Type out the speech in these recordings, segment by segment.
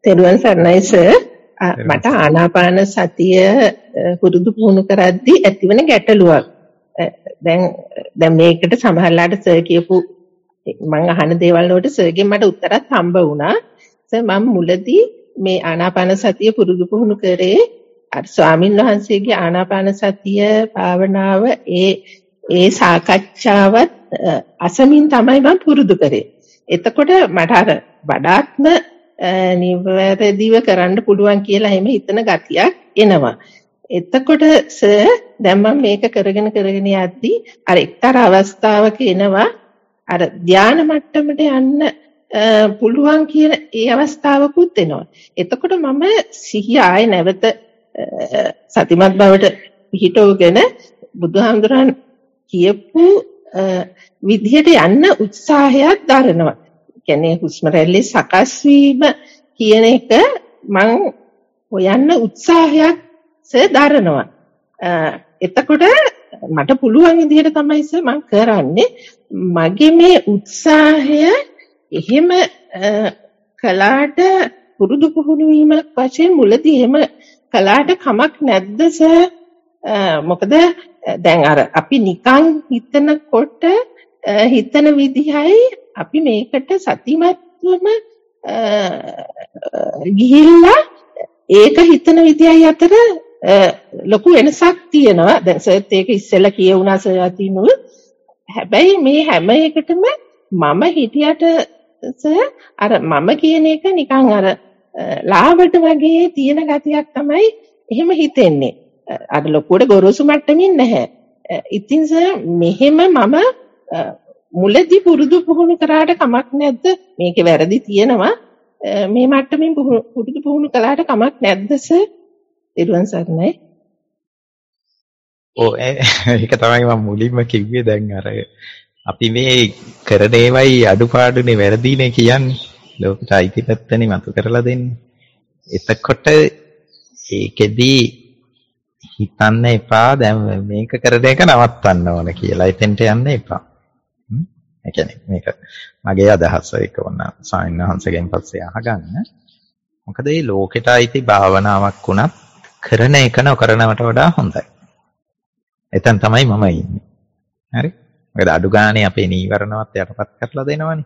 තෙරුවන් සරණයි සර්. මට ආනාපාන සතිය පුරුදු පුහුණු කරද්දී ඇතිවන ගැටලුවක්. දැන් මේකට සමහරලාට සර් කියපු මම අහන දේවල් වලට සර්ගෙන් මට උත්තරත් හම්බ වුණා. සර් මම මුලදී මේ ආනාපාන සතිය පුරුදු පුහුණු කරේ අර ස්වාමින් වහන්සේගේ ආනාපාන සතිය භාවනාව ඒ සාකච්ඡාවත් අසමින් තමයි මම පුරුදු කරේ. එතකොට මට අර වඩාත්ම නිවැරදිව කරන්න පුළුවන් කියලා එහෙම හිතන ගතියක් එනවා. එතකොට සර් දැන් මම මේක කරගෙන යද්දී අර එක්තරා අවස්ථාවක එනවා අර ධානා මට්ටමට යන්න පුළුවන් කියන ඒ අවස්ථාවකුත් එනවා. එතකොට මම සිහිය ආයේ නැවත සතිමත් බවට පිහිටවගෙන බුදුහාමුදුරන් කියපු විදිහට යන්න උත්සාහයක් දරනවා. කියන්නේ හුස්ම රැල්ලේ සකස් වීම කියන එක මම හොයන්න උත්සාහයක් දරනවා. එතකොට මට පුළුවන් විදිහට තමයි මම කරන්නේ. මගේ මේ උත්සාහය එහෙම කලාට පුරුදු පුහුණු වීමක් වශයෙන් මුලදී එහෙම කලාට කමක් නැද්ද සර්? මොකද දැන් අර අපි නිකන් හිතනකොට හිතන විදිහයි අපි මේකට සතිමත්වම ගිහිල්ලා ඒක හිතන විදිහයි අතර ලොකු වෙනසක් තියෙනවා. දැන් සර්ත් ඒක ඉස්සෙල්ලා කියුණා සර් අතිනුව. හැබැයි මේ හැම එකටම මම හිතියට සර් අර මම කියන එක නිකන් අර ලාවට වගේ තියෙන ගතියක් තමයි එහෙම හිතෙන්නේ. අර ලොකුවට ගොරෝසු මට්ටමින් නැහැ. ඉතින් සර් මෙහෙම මම මුලදී පුරුදු පුහුණු කරාට කමක් නැද්ද? මේකේ වැරදි තියෙනවා. මේ මට්ටමින් පුරුදු පුහුණු කළාට කමක් නැද්ද සර්? ඊළඟ සරණයි. ඔව් ඒක තමයි මම මුලින්ම කිව්වේ. දැන් අර අපි මේ කරන ඒවයි අඩුපාඩුනේ වැරදිනේ කියන්නේ. ලෝකෙට අයිති පැත්තනේ මතු කරලා දෙන්නේ. එතකොට ඒකෙදී හිතන්න එපා දැන් මේක කරන එක නවත්තන්න ඕන කියලා. එතෙන්ට යන්න එපා. ඒ කියන්නේ මේක මගේ අදහස ඒක වුණ සායනහන්සගෙන් පස්සේ අහගන්න. මොකද මේ ලෝකෙට අයිති භාවනාවක් වුණත් කරන එක නොකරනවට වඩා හොඳයි. එතෙන් තමයි මම ඉන්නේ. හරි? මොකද අඩු ගානේ අපේ නීවරණවත් යටපත් කරලා දෙනවනේ.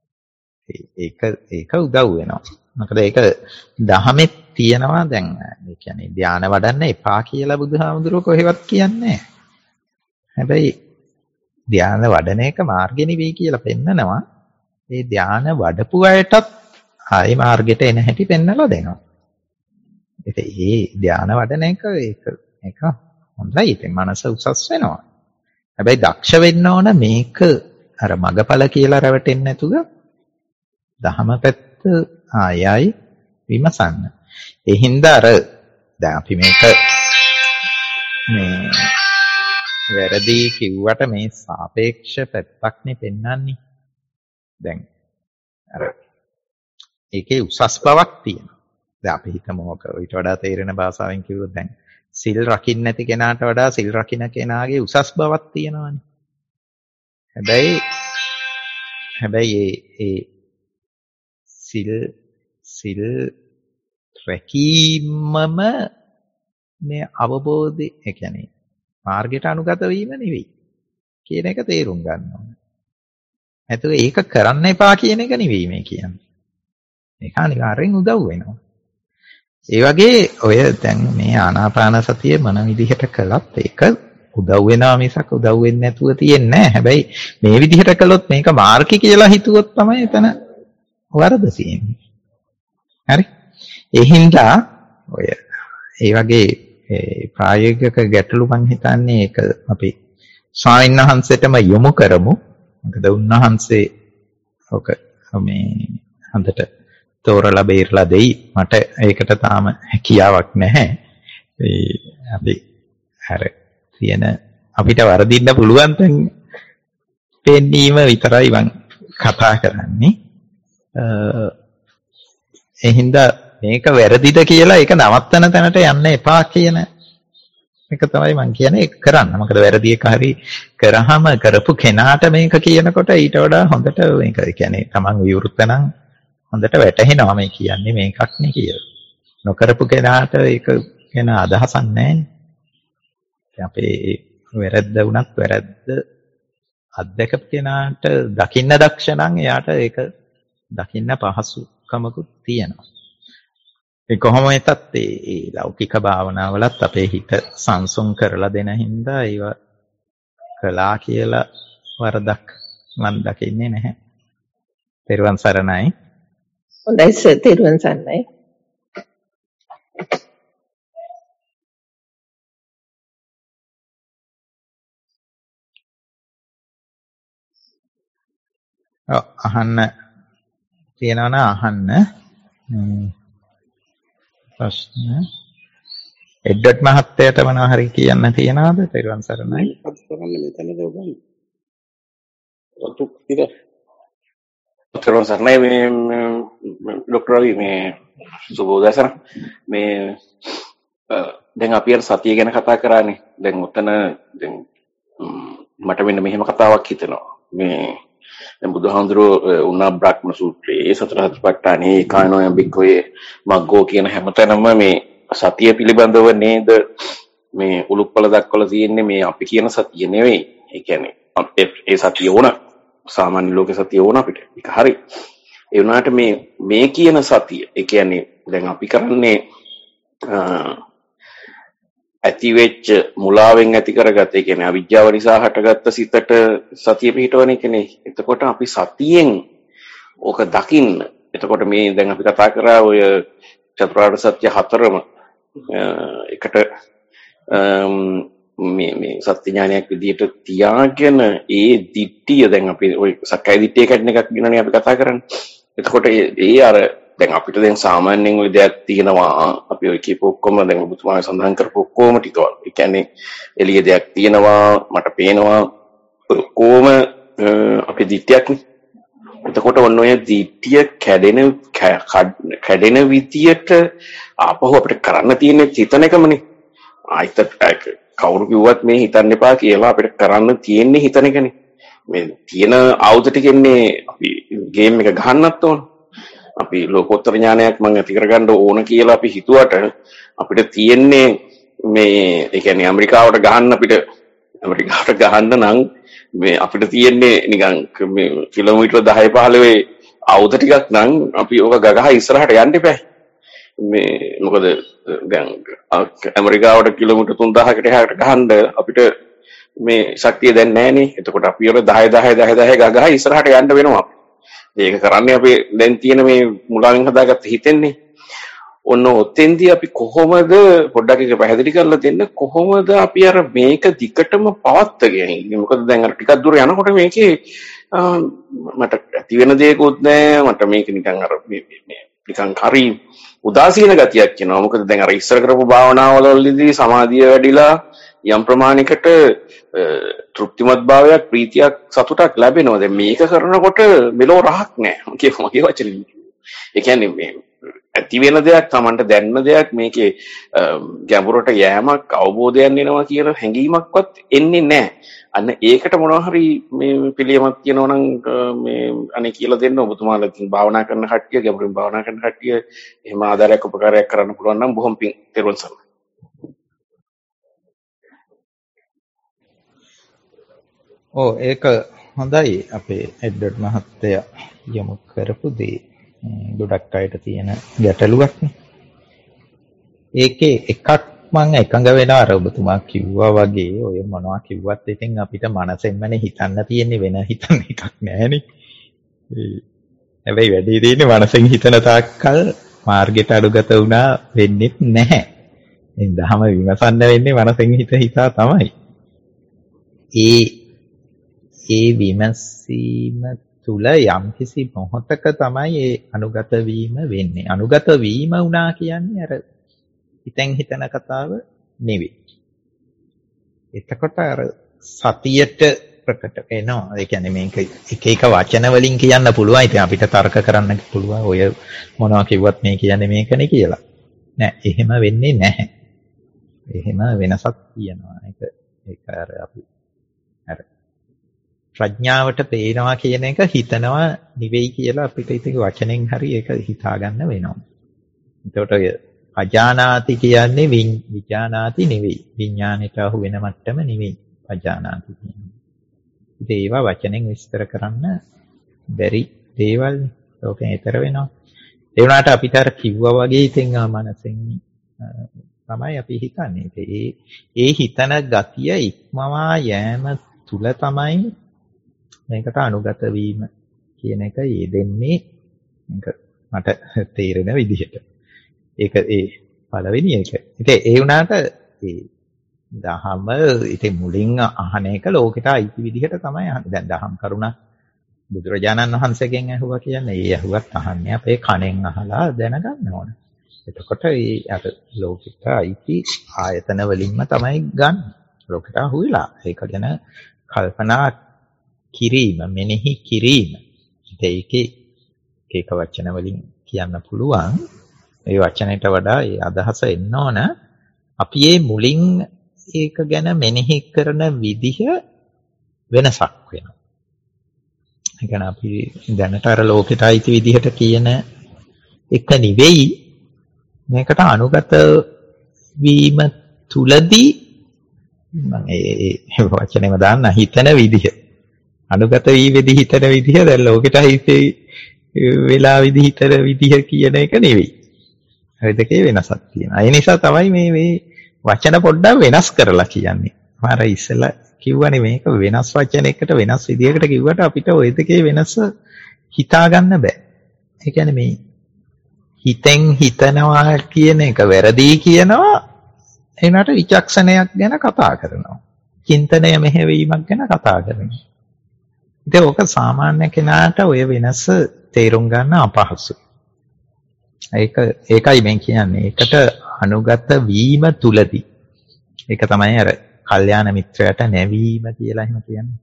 ඒක උදව් වෙනවා. මොකද ඒක දහමෙත් තියෙනවා දැන් ඒ කියන්නේ ධානය වඩන්න එපා කියලා බුදුහාමුදුරුවෝ කොහෙවත් කියන්නේ නැහැ. හැබැයි ධානය වඩන එක මාර්ගෙ නෙවෙයි කියලා පෙන්නනවා. ඒ ධානය වඩපු අයටත් ආයේ මාර්ගෙට එන හැටි පෙන්නලා දෙනවා. ඉතින් මේ ධානය වඩන එක ඒක හොඳයි. ඉතින් මනස උසස් වෙනවා. හැබැයි දක්ෂ වෙන්න ඕන මේක අර මගපල කියලා රැවටෙන්නේ නැතුව දහම පැත්ත ආයයි විමසන්න. ඒ හින්දා අර දැන් අපි මේක මේ වැරදි කිව්වට මේ සාපේක්ෂ පැත්තක්නේ පෙන්වන්නේ. දැන් අර ඒකේ උසස් බවක් තියෙනවා. දැන් අපි හිතමු ඊට වඩා තේරෙන භාෂාවෙන් කිව්වොත් දැන් සිල් රකින්න නැති කෙනාට වඩා සිල් රකින්න කෙනාගේ උසස් බවක් තියෙනවානේ. හැබැයි ඒ සිල් රැකීමම මේ අවබෝධය ඒ කියන්නේ මාර්ගයට අනුගත වීම නෙවෙයි කියන එක තේරුම් ගන්න ඕනේ. එතකොට ඒක කරන්න එපා කියන එක නෙවෙයි මේ කියන්නේ. ඒක අනිවාර්යෙන් උදව් වෙනවා. ඒ වගේ ඔය දැන් මේ ආනාපාන සතිය මොන විදිහට කළත් ඒක උදව් වෙනවා මිසක් උදව් වෙන්නේ නැතුව තියෙන්නේ නැහැ. හැබැයි මේ විදිහට කළොත් මේක මාර්ගය කියලා හිතුවොත් තමයි එතන වරද තියෙන්නේ. හරි? ඒ හින්දා ඔය ඒ වගේ ප්‍රායෝගික ගැටලු මං හිතන්නේ ඒක අපි ස්වාමීන් වහන්සේටම යොමු කරමු. මොකද උන්වහන්සේ ඔක මේ හන්දට තෝරලා බේරලා දෙයි. මට ඒකට තාම හැකියාවක් නැහැ. අපි අර තියෙන අපිට වරදින්න පුළුවන් තැන් පෙන්නීම විතරයි මං කතා කරන්නේ. ඒ හින්දා මේක වැරදිද කියලා ඒක නවත්තන තැනට යන්න එපා කියන එක තමයි මම කියන්නේ. ඒක කරන්න. මොකද වැරදි එක හරි කරාම කරපු කෙනාට මේක කියනකොට ඊට වඩා හොඳට මේක කියන්නේ තමන් විවෘත නම් හොඳට වැටහෙනවා මේ කියන්නේ මේකක් නේ කියලා. නොකරපු කෙනාට ඒක ගැන අදහසක් නැහැ. අපේ වැරද්ද වුණත් වැරද්ද අත්දැකපු කෙනාට දකින්න දක්ෂ නම් එයාට ඒක දකින්න පහසුකමකුත් තියෙනවා. ඒ කොහොම වෙතත් ඒ ලෞකික භාවනාවලත් අපේ හිත සංසුන් කරලා දෙන හින්දා ඒවා කළා කියලා වරදක් මම දකින්නේ නැහැ. තෙරුවන් සරණයි. හොඳයි සර්, තෙරුවන් සරණයි. අහන්න තියෙනවා නම් අහන්න. ප්‍රශ්න එඩ්වඩ් මහත්තයාට මොනවා හරි කියන්න තියනවද? තෙරුවන් සරණයි. අද කරන්නේ මෙතනද ඔබන්නේ? රතු ඉතින් තෙරුවන් සරණයි මේ ડોක්ටර් රවි මේ සුබෝදෑසන මේ දැන් අපි අර සතිය ගැන කතා කරානේ. දැන් උතන දැන් මට මෙන්න මෙහෙම කතාවක් හිතෙනවා. මේ දැන් බුදුහාමුදුරුවෝ උනා බ්‍රහ්ම සූත්‍රයේ සතර සතිපට්ඨානේ කායනෝය බික්කෝයේ මග්ගෝ කියන හැමතැනම මේ සතිය පිළිබඳව නේද මේ උලුප්පල දක්වලා තියෙන්නේ. මේ අපි කියන සතිය නෙවෙයි. ඒ කියන්නේ ඒ සතිය ඕන සාමාන්‍ය ලෝකේ සතිය ඕන අපිට. ඒක හරි. ඒ වුණාට මේ කියන සතිය ඒ කියන්නේ දැන් අපි කරන්නේ ඇති වෙච්ච මුලාවෙන් ඇති කරගත්ත ඒ කියන්නේ අවිජ්ජාව නිසා හටගත්ත සිතට සතිය පිහිටවන එකනේ. එතකොට අපි සතියෙන් ඕක දකින්න. එතකොට මේ දැන් අපි කතා කරා ඔය චතුරාර්ය සත්‍ය හතරම එකට මේ සත්‍ය ඥානයක් විදිහට තියාගෙන ඒ දිට්ඨිය දැන් අපි ඔය සක්කාය දිට්ඨිය කඩන එකක් ගැනනේ අපි කතා කරන්නේ. එතකොට ඒ අර දැන් අපිට දැන් සාමාන්‍යයෙන් ওই දෙයක් තියෙනවා. අපි ඔය කියපු ඔක්කොම දැන් ඔබතුමාලා සඳහන් කරපු ඔක්කොම ටිකවල. ඒ කියන්නේ එළිය දෙයක් තියෙනවා, මට පේනවා. ඔක්කොම අපේ දිට්ඨියක්නේ. එතකොට ඔන්න ඔය දිට්ඨිය කැඩෙන විදියට ආපහු අපිට කරන්න තියෙන්නේ හිතන එකමනේ. ආයිත් කවුරු කිව්වත් මේ හිතන්න එපා කියලා අපිට කරන්න තියෙන්නේ හිතන එකනේ. මේ තියෙන ආයුධ ටිකෙන්නේ අපි ගේම් එක ගහන්නත් ඕන. අපි ලෝකෝත්තර ඥානයක් මම ඇති කරගන්න ඕන කියලා අපි හිතුවට අපිට තියෙන්නේ මේ ඒ කියන්නේ ඇමරිකාවට ගහන්න නම් මේ අපිට තියෙන්නේ නිකන් මේ කිලෝමීටර් 10 15 ආයුධ ටිකක් නම් අපි ඕක ගගහ ඉස්සරහට යන්න එපා. මේ මොකද දැන් ඇමරිකාවට කිලෝමීටර් 3000කට එහාට ගහන්න අපිට මේ ශක්තිය දැන් නැහනේ. එතකොට අපි වල 10 ගගහ ඉස්සරහට යන්න වෙනවා. ඒක කරන්නේ අපි දැන් තියෙන මේ මුලාවෙන් හදාගත්ත හිතෙන්නේ. ඔන්න ඔතෙන්දී අපි කොහොමද පොඩ්ඩක් එක පැහැදිලි කරලා දෙන්න කොහොමද අපි අර මේක දිකටම පවත්වාගෙන ඉන්නේ. මොකද දැන් අර ටිකක් දුර යනකොට මේකේ මට ඇති වෙන දෙයක්වත් නැහැ. මට මේක නිකන් අර නිකන් හරි උදාසීන ගතියක් එනවා. මොකද දැන් අර ඉස්සර කරපු භාවනාවලදී සමාධිය වැඩිලා යම් ප්‍රමාණයකට තෘප්තිමත් භාවයක් ප්‍රීතියක් සතුටක් ලැබෙනවා. දැන් මේක කරනකොට මෙලෝ රහක් නැහැ. මගේ වචනේ. ඒ කියන්නේ මේ ඇති වෙන දෙයක් Tamanට දැනන දෙයක් මේකේ ගැඹුරට යෑමක් අවබෝධයක් එනවා කියන හැඟීමක්වත් එන්නේ නැහැ. අන්න ඒකට මොනවා හරි මේ පිළියමක් තියෙනවා නම් මේ අනේ කියලා දෙන්න ඔබතුමාලා ඉතින් භාවනා කරන කට්ටිය ගැඹුරින් භාවනා කරන කට්ටිය එහෙම ආදාරයක් උපකාරයක් කරන්න පුළුවන් නම් බොහොම පිං තෙරුවන් සරණයි. ඒක හොඳයි. අපේ එඩ්වඩ් මහත්තයා යොමු කරපු දේ ගොඩක් අයට තියෙන ගැටලුවක්නේ. ඒකේ එකක් මම එකඟ වෙනවා අර ඔබතුමා කිව්වා වගේ ඔය මොනවා කිව්වත් ඉතින් අපිට මනසෙන්මනේ හිතන්න තියෙන්නේ වෙන හිතන්න එකක් නැහැනේ. හැබැයි වැඩි තියෙන්නේ මනසෙන් හිතන තාක්කල් මාර්ගයට අඩුගත වුණා වෙන්නේ නැහැ. මේ දහම විමසන්න වෙන්නේ මනසෙන් හිතා තමයි. ඒ විමසීම තුල යම්කිසි මොහොතක තමයි ඒ අනුගත වීම වෙන්නේ. අනුගත වීම වුණා කියන්නේ අර හිතෙන් හිතන කතාව නෙවෙයි. එතකොට අර සතියට ප්‍රකට වෙනවා. ඒ කියන්නේ මේක එක වචන වලින් කියන්න පුළුවන්. ඉතින් අපිට තර්ක කරන්න පුළුවන්. ඔය මොනවා කිව්වත් මේ කියන්නේ මේකනේ කියලා. නෑ, එහෙම වෙන්නේ නැහැ. එහෙම වෙනසක් තියෙනවා. ඒක අර අපි අර ප්‍රඥාවට පේනවා කියන එක හිතනවා නෙවෙයි කියලා අපිට ඉතින් වචනෙන් හරි ඒක හිතා ගන්න වෙනවා. එතකොට ඔය අජානාති කියන්නේ විඥානාති නෙවෙයි. විඥාණයට අහු වෙන මට්ටම නෙවෙයි අජානාති කියන්නේ. ඉතින් ඒවා වචනෙන් විස්තර කරන්න බැරි දේවල් ලෝකෙන් ඈතර වෙනවා. ඒ වුණාට අපිට අර කිව්වා වගේ ඉතින් මනසෙන් තමයි අපි හිතන්නේ. ඒ හිතන ගතිය ඉක්මවා යෑම තුල තමයි මේකට අනුගත වීම කියන එක යෙදෙන්නේ. මේක මට තේරෙන විදිහට. ඒක ඒ පළවෙනි එක. ඉතින් ඒ වුණාට ඒ දහම ඉතින් මුලින් අහන එක ලෝකෙට අයිති විදිහට තමයි අහන්නේ. දැන් දහම් කරුණක් බුදුරජාණන් වහන්සේගෙන් ඇහුවා කියන්නේ ඒ ඇහුවත් අහන්නේ අපේ කණෙන් අහලා දැනගන්න ඕන. එතකොට ඒ අර ලෝකෙට අයිති ආයතන වලින්ම තමයි ගන්න. ලෝකෙට අහුවිලා ඒක ගැන කල්පනා කිරීම, මෙනෙහි කිරීම. ඒකේ ඒක වචන වලින් කියන්න පුළුවන්. ඒ වචනයට වඩා ඒ අදහස එන්න ඕන. අපි මේ මුලින් ඒක ගැන මෙනෙහි කරන විදිහ වෙනසක් වෙනවා. ඒ කියන්නේ අපි දැනට අර ලෝකෙට අයිති විදිහට කියන එක නෙවෙයි මේකට අනුගත වීම තුලදී මම ඒ වචනේම දාන්න හිතන විදිහ. අනුගත වී වෙදී හිතන විදිහ දැන් ලෝකෙට අයිති වෙලා විදිහ හිතන විදිහ කියන එක නෙවෙයි. හරි දෙකේ වෙනසක් තියෙනවා. ඒ නිසා තමයි මේ වචන පොඩ්ඩක් වෙනස් කරලා කියන්නේ. මම ඉස්සෙල්ලා කිව්වනේ මේක වෙනස් වචනයකට වෙනස් විදියකට කිව්වට අපිට ওই දෙකේ වෙනස හිතා ගන්න බෑ. ඒ කියන්නේ මේ හිතෙන් හිතනවා කියන එක වැරදි කියනවා එනට විචක්ෂණයක් ගැන කතා කරනවා. චින්තනය මෙහෙවීමක් ගැන කතා කරනවා. ඉතින් ඕක සාමාන්‍ය කෙනාට ඔය වෙනස තේරුම් ගන්න අපහසුයි. ඒකයි මම කියන්නේ. ඒකට අනුගත වීම තුලදී. ඒක තමයි අර කල්යාණ මිත්‍රයාට නැවීම කියලා එහෙම කියන්නේ.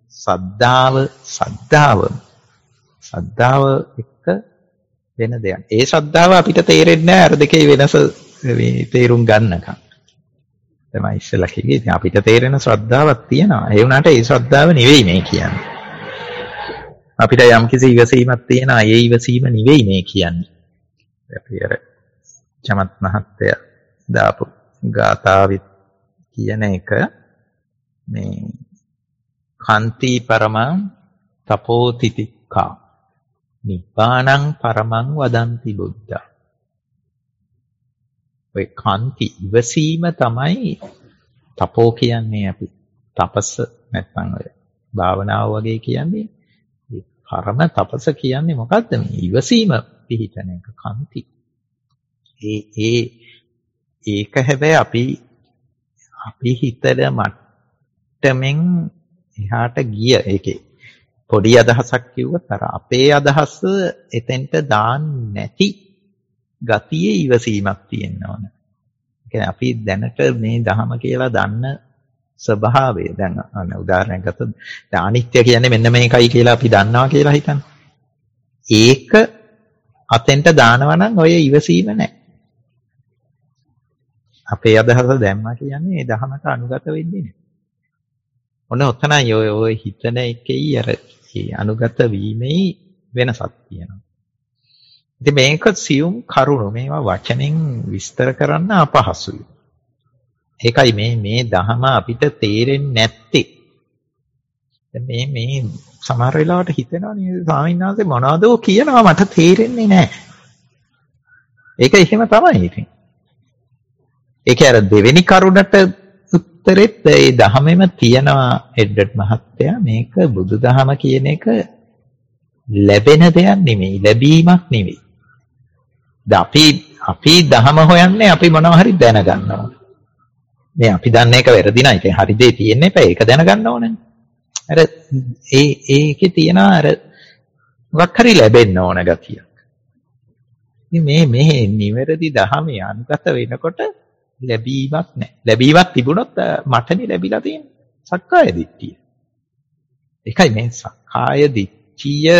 සද්ධාව එක වෙන දෙයක්. ඒ ශ්‍රද්ධාව අපිට තේරෙන්නේ නැහැ අර දෙකේ වෙනස තේරුම් ගන්නකම්. තමයි ඉස්සෙල්ලා කිව්වේ. ඉතින් අපිට තේරෙන ශ්‍රද්ධාවක් තියෙනවා. ඒ වුණාට ඒ ශ්‍රද්ධාව නෙවෙයි මේ කියන්නේ. අපිට යම්කිසි ඉවසීමක් තියෙනවා. ඒ ඉවසීම නෙවෙයි මේ කියන්නේ. අපි අර චමත් මහත්තයා දාපු ගාථාවෙත් කියන එක මේ කාන්ති පරමං තපෝතිතික්ඛා නිබ්බාණං පරමං වදන්ති බුද්ධා. ඔය කාන්ති ඉවසීම තමයි තපෝ කියන්නේ අපි. තපස නැත්නම් ඔය භාවනාව වගේ කියන්නේ. පරම තපස කියන්නේ මොකද්ද? මේ ඉවසීම පිහිටන එක කාන්ති. ඒක හැබැයි අපි හිතන මට්ටමින් එහාට ගිය එකේ පොඩි අදහසක් කිව්වොත් අර අපේ අදහස එතෙන්ට දාන්නේ නැති ගතියේ ඉවසීමක් තියෙන්න ඕන. ඒ කියන්නේ අපි දැනට මේ ධහම කියලා දන්න ස්වභාවය දැන් උදාහරණයක් ගත්තොත් දැන් අනිත්‍ය කියන්නේ මෙන්න මේකයි කියලා අපි දන්නවා කියලා හිතන්න. ඒක අතෙන්ට දානවා නම් ඔය ඉවසීම නැහැ. අපේ අදහස දැම්මා කියන්නේ ඒ ධහමට අනුගත වෙන්නේ නැහැ. ඔන්න ඔතනයි ඔය හිතන එකේ අර අනුගත වීමේ වෙනසක් තියෙනවා. ඉතින් මේක සියුම් කරුණු මේවා වචනෙන් විස්තර කරන්න අපහසුයි. ඒකයි මේ ධහම අපිට තේරෙන්නේ නැත්තේ. දැන් මේ සමහර වෙලාවට හිතෙනවා නේද ස්වාමීන් වහන්සේ මොනවද කියනවා මට තේරෙන්නේ නැහැ. ඒක එහෙම තමයි ඉතින්. ඒක අර දෙවෙනි කරුණට උත්තරෙත් ඒ ධහමෙම තියෙනවා එඩ්වඩ් මහත්තයා මේක බුදුදහම කියන එක ලැබෙන දෙයක් නෙමෙයි ලැබීමක් නෙමෙයි. අපි ධහම හොයන්නේ අපි මොනවා හරි දැනගන්න ඕන. මේ අපි දන්න එක වැරදි නෑ. ඉතින් හරි දේ තියෙන්නේ නැහැ. ඒක දැනගන්න ඕනේ. අර ඒකේ තියෙන අර මොකක් හරි ලැබෙන්න ඕන ගතියක්. ඉතින් මේ නිවැරදි ධහමේ අනුගත වෙනකොට ලැබීමක් නැහැ. ලැබීමක් තිබුණොත් මටනේ ලැබිලා තියෙන්නේ. සක්කාය දිට්ඨිය. ඒකයි මේ සක්කාය දිට්ඨිය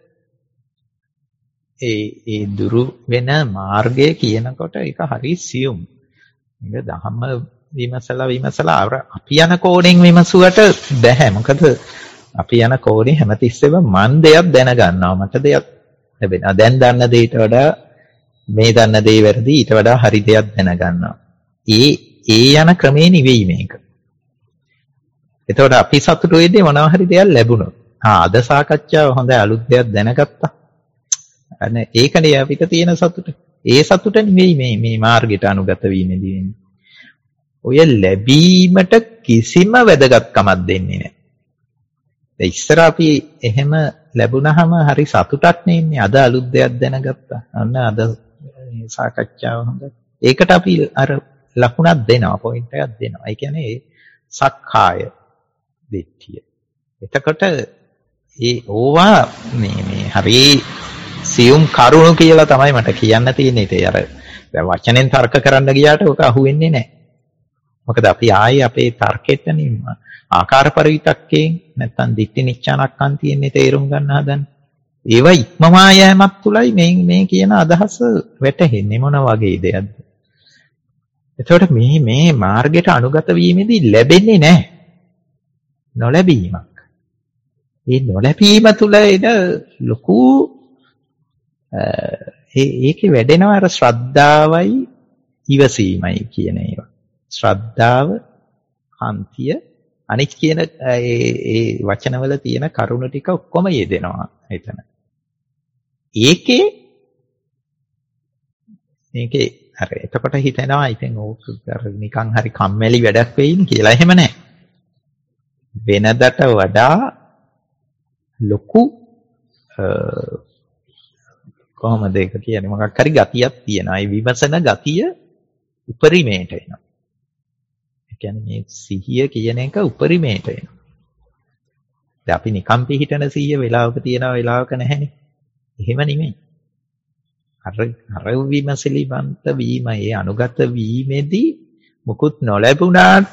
ඒ දුරු වෙන මාර්ගය කියනකොට ඒක හරි සියුම්. මේක ධම්ම විමසලා අපි යන කෝණයෙන් විමසුවට බෑ. මොකද අපි යන කෝණේ හැමතිස්සෙම මන් දෙයක් දැනගන්නවා. මට දෙයක් ලැබෙනවා. දැන් දන්න දෙයට වඩා මේ දන්න දේ වැරදි, ඊට වඩා හරි දෙයක් දැනගන්නවා. ඒ යන ක්‍රමේ නෙවෙයි මේක. එතකොට අපි සතුටු වෙන්නේ මොනවා හරි දෙයක් ලැබුණොත්. අද සාකච්ඡාව හොඳයි, අලුත් දෙයක් දැනගත්තා. අනේ ඒකනේ අපිට තියෙන සතුට. ඒ සතුට නෙවෙයි මේ මාර්ගයට අනුගත වීමේදී වෙන්නේ. ඔය ලැබීමට කිසිම වැදගත්කමක් දෙන්නේ නැහැ. ඉස්සර අපි එහෙම ලැබුණාම හරි සතුටක් නෙන්නේ. අද අලුත් දෙයක් දැනගත්තා. අන්න අද සාකච්ඡාව හොඳයි. ඒකට අපි අර ලකුණක් දෙනවා, පොයින්ට් එකක් දෙනවා. ඒ කියන්නේ සක්කාය දිට්ඨිය. එතකොට ඕවා මේ හරි සියුම් කරුණු කියලා තමයි මට කියන්න තියෙන්නේ. ඒ අර වචනෙන් තර්ක කරන්න ගියාට ඔක අහුවෙන්නේ නැහැ. මොකද අපි ආයේ අපේ තර්කෙටනේ ආකාර පරිවිතක්කයෙන් නැත්තම් දිට්ඨි නිච්ඡානක්ඛන්තියෙන්නේ තේරුම් ගන්න හදන්නේ. ඒවා ඉක්මවා යෑමක් තුලයි මේ කියන අදහස වැටහෙන්නේ. මොන වගේ දෙයක්ද? එතකොට මේ මාර්ගයට අනුගත වීමේදී ලැබෙන්නේ නැහැ. නොලැබීමක්. ඒ නොලැබීම තුල එන ලොකු ඒකේ වැඩෙනවා අර ශ්‍රද්ධාවයි ඉවසීමයි කියන ඒවා. ශ්‍රද්ධාව, කාන්තිය, අනිත් කියන ඒ වචනවල තියෙන කරුණු ටික ඔක්කොම යෙදෙනවා එතන. මේකේ අර එතකොට හිතෙනවා ඉතින් ඕක නිකන් හරි කම්මැලි වැඩක් වෙයින් කියලා. එහෙම නැහැ. වෙනදට වඩා ලොකු කොහොමද ඒක කියන්නේ, මොකක් හරි ගතියක් තියෙනවා. ඒ විමසන ගතිය උපරිමයට එනවා. ඒ කියන්නේ මේ සිහිය කියන එක උපරිමයට එනවා. දැන් අපි නිකම් පිහිටන සිහිය වෙලාවක තියෙනවා, වෙලාවක නැහැනේ. එහෙම නෙමෙයි. අර විමසලිවන්ත වීම, ඒ අනුගත වීමේදී මුකුත් නොලැබුණාට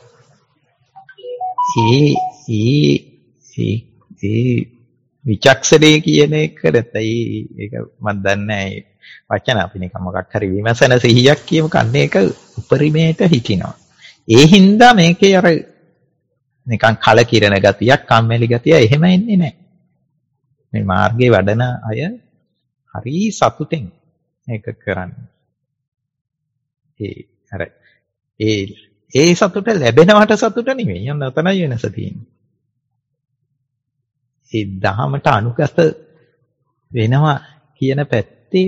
ඒ විචක්ෂණය කියන එක නැත්නම් ඒක මම දන්නේ නැහැ. වචන අපි නිකන් මොකක් හරි විමසන සිහියක් කියමු, කන්නේ ඒක උපරිමයට හිටිනවා. ඒ හින්දා මේකේ අර නිකන් කලකිරෙන ගතියක්, කම්මැලි ගතිය එහෙම එන්නේ නැහැ. මේ මාර්ගයේ වඩන අය හරි සතුටෙන් මේක කරන්නේ. ඒ සතුට ලැබෙනවට සතුට නෙමෙයි. යන්න තනයි වෙනස තියෙන්නේ. ඒ දහමට අනුගත වෙනවා කියන පැත්තේ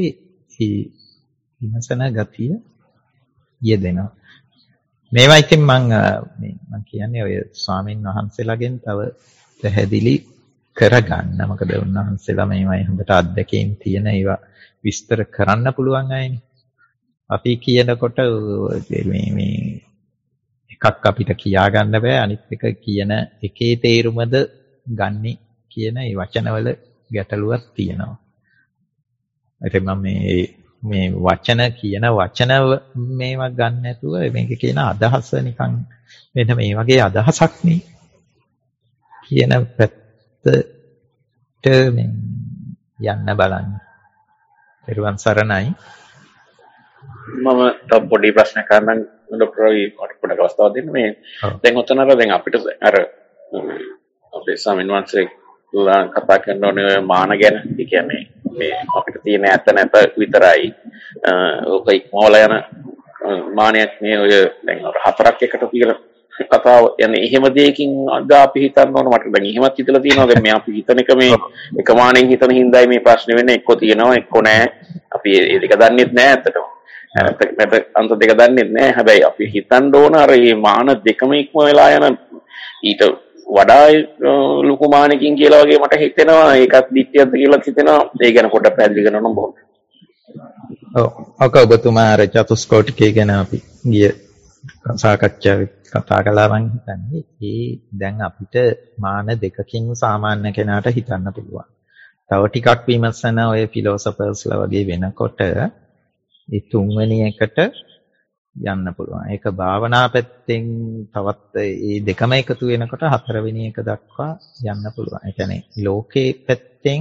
විමසන ගතිය යෙදෙනවා. මේවා ඉතින් මම කියන්නේ ඔය ස්වාමීන් වහන්සේලාගෙන් තව පැහැදිලි කරගන්න. මොකද උන්වහන්සේලා මේවයි හොඳට අත්දැකීම් තියෙන ඒවා විස්තර කරන්න පුළුවන් අයනේ. අපි කියනකොට මේ එකක් අපිට කියා ගන්න බෑ, අනිත් එක කියන එකේ තේරුමද ගන්නේ කියන ඒ වචනවල ගැටලුවක් තියෙනවා. ඉතින් මම මේ වචන කියන වචන මේවා ගන්න නැතුව මේක කියන අදහස නිකන් මෙන්න මේ වගේ අදහසක් නේ කියන පැත්තට යන්න බලන්න. පෙරවන් සරණයි. මම තව පොඩි ප්‍රශ්නයක් අහන්න ડોක්ටර් රවි පොඩක් අවස්ථාවක් දෙන්න. මේ දැන් ඔතන දැන් අපිට අර අපේ ස්වාමීන් වහන්සේ කතා කරනෝනේ මාන ගැන. ඒ කියන්නේ මේ අපිට තියෙන ඇත නැත විතරයි. ඔක ඉක්මවලා යන මානයක් මේ ඔය දැන් හතරක් එකට කියලා කතාව යන්නේ. එහෙම දෙයකින් අද අපි හිතන්න ඕන. මට දැන් එහෙමත් හිතලා තියෙනවා. දැන් මේ අපි හිතන එක මේ එක මානෙන් හිතන හින්දායි මේ ප්‍රශ්නේ වෙන්නේ. එක්ක තියෙනවා එක්ක නැහැ. අපි ඒ දෙක දන්නෙත් නැහැ ඇත්තටම. අන්ත දෙක දන්නෙත් නැහැ. හැබැයි අපි හිතන්න ඕන අර මේ මාන දෙකම ඉක්ම වෙලා යන ඊට වඩා ලොකු මානකින් කියලා වගේ මට හිතෙනවා. ඒකත් දිට්ඨියක්ද කියලා හිතෙනවා. ඒ ගැන පොඩ්ඩක් පැහැදිලි කරනවා බොහොම. ඔව් ඔබතුමා අර චතුස්කෝටිකය ගැන අපි ගිය සාකච්ඡාවේ කතා කළා මං හිතන්නේ. දැන් අපිට මාන දෙකකින් සාමාන්‍ය කෙනාට හිතන්න පුළුවන්. තව ටිකක් විමසන ඔය ෆිලොසොෆර්ස්ලා වගේ වෙනකොට ඒ තුන්වෙනි එකට යන්න පුළුවන්. ඒක භාවනා පැත්තෙන් තවත් ඒ දෙකම එකතු වෙනකොට හතරවෙනි එක දක්වා යන්න පුළුවන්. ඒ කියන්නේ ලෝකේ පැත්තෙන්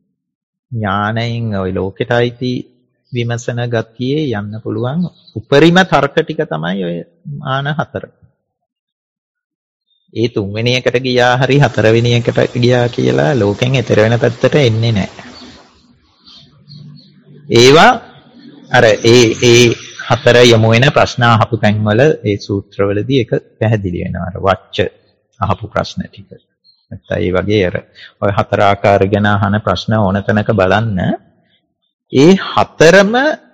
ඥාණයෙන් ওই ලෝකෙට අයිති විමසන ගතියේ යන්න පුළුවන්. උපරිම තර්ක ටික තමයි ඔය මාන හතර. ඒ තුන්වෙනි එකට ගියා හරි හතරවෙනි එකට ගියා කියලා ලෝකෙන් එතර වෙන පැත්තට එන්නේ නැහැ. ඒවා අර ඒ හතර යමු වෙන ප්‍රශ්න අහපු තැන්වල ඒ සූත්‍රවලදී එක පැහැදිලි වෙනවා. අර වච්ච අහපු ප්‍රශ්න ටික. නැත්නම් ඒ වගේ අර ඔය හතර ආකාර ගැන අහන ප්‍රශ්න ඕන තැනක බලන්න. ඒ හතරම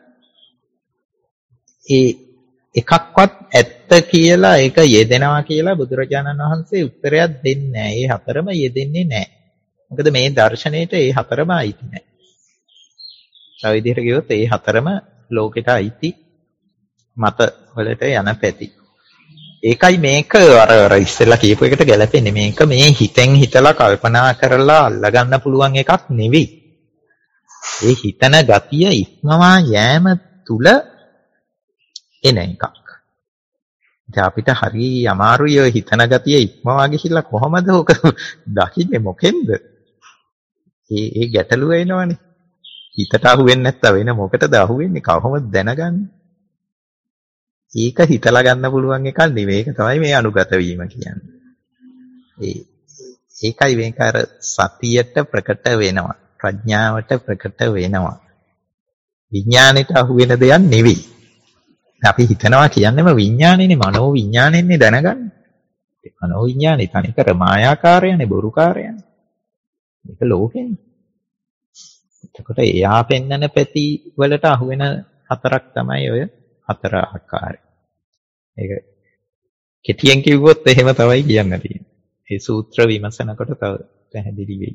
ඒ එකක්වත් ඇත්ත කියලා ඒක යෙදෙනවා කියලා බුදුරජාණන් වහන්සේ උත්තරයක් දෙන්නේ නැහැ. ඒ හතරම යෙදෙන්නේ නැහැ. මොකද මේ දර්ශනයේට ඒ හතරම අයිති නැහැ. තව විදිහට කිව්වොත් ඒ හතරම ලෝකෙට අයිති මත වලට යන පැති. ඒකයි මේක අර ඉස්සෙල්ලා කියපු එකට ගැලපෙන්නේ. මේක මේ හිතෙන් හිතලා කල්පනා කරලා අල්ලගන්න පුළුවන් එකක් නෙවෙයි. ඒ හිතන ගතිය ඉක්මවා යෑම තුල එන එකක්. ඉතින් අපිට හරි අමාරුයි ඔය හිතන ගතිය ඉක්මවා ගිහිල්ලා කොහමද ඔක දකින්නේ මොකෙන්ද? ඒ ගැටලුව එනවනේ. හිතට අහු වෙන්නේ නැත්නම් වෙන මොකටද අහු වෙන්නේ? කොහොමද දැනගන්නේ? ඒක හිතලා ගන්න පුළුවන් එකක් නෙවෙයි. ඒක තමයි මේ අනුගත වීම කියන්නේ. ඒකයි මේක අර සතියට ප්‍රකට වෙනවා. ප්‍රඥාවට ප්‍රකට වෙනවා. විඥාණයට අහු වෙන දෙයක් නෙවෙයි. අපි හිතනවා කියන්නේම විඥානේනේ, මනෝ විඥානෙන්නේ දැනගන්නේ. මනෝ විඥානේ තනිකර මායාකාරයනේ, බොරුකාරයනේ. මේක ලෝකෙනේ. එතකොට එයා පෙන්නන පැති වලට අහු වෙන හතරක් තමයි ඔය හතර ආකාරය. ඒක කෙටියෙන් කිව්වොත් එහෙම තමයි කියන්න තියෙන්නේ. ඒ සූත්‍ර විමසනකොට තව පැහැදිලි වෙයි.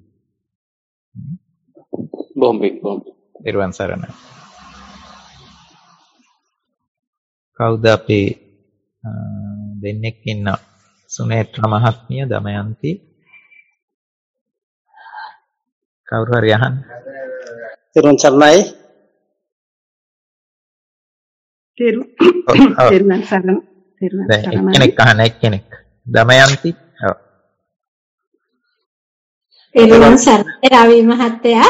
බොම්බේ. ඊර්වන් සරණයි. කවුද අපේ දෙන්නෙක් ඉන්න සුනේත්‍ර මහත්මිය, දමයන්ති, කවුරු හරි අහන්න. ඊර්වන් සරණයි. ඊර්වන් සරණයි. එක්කෙනෙක් අහන්න, එක්කෙනෙක්. දමයන්ති. ඔව්. ඊර්වන් සරණයි රවි මහත්තයා.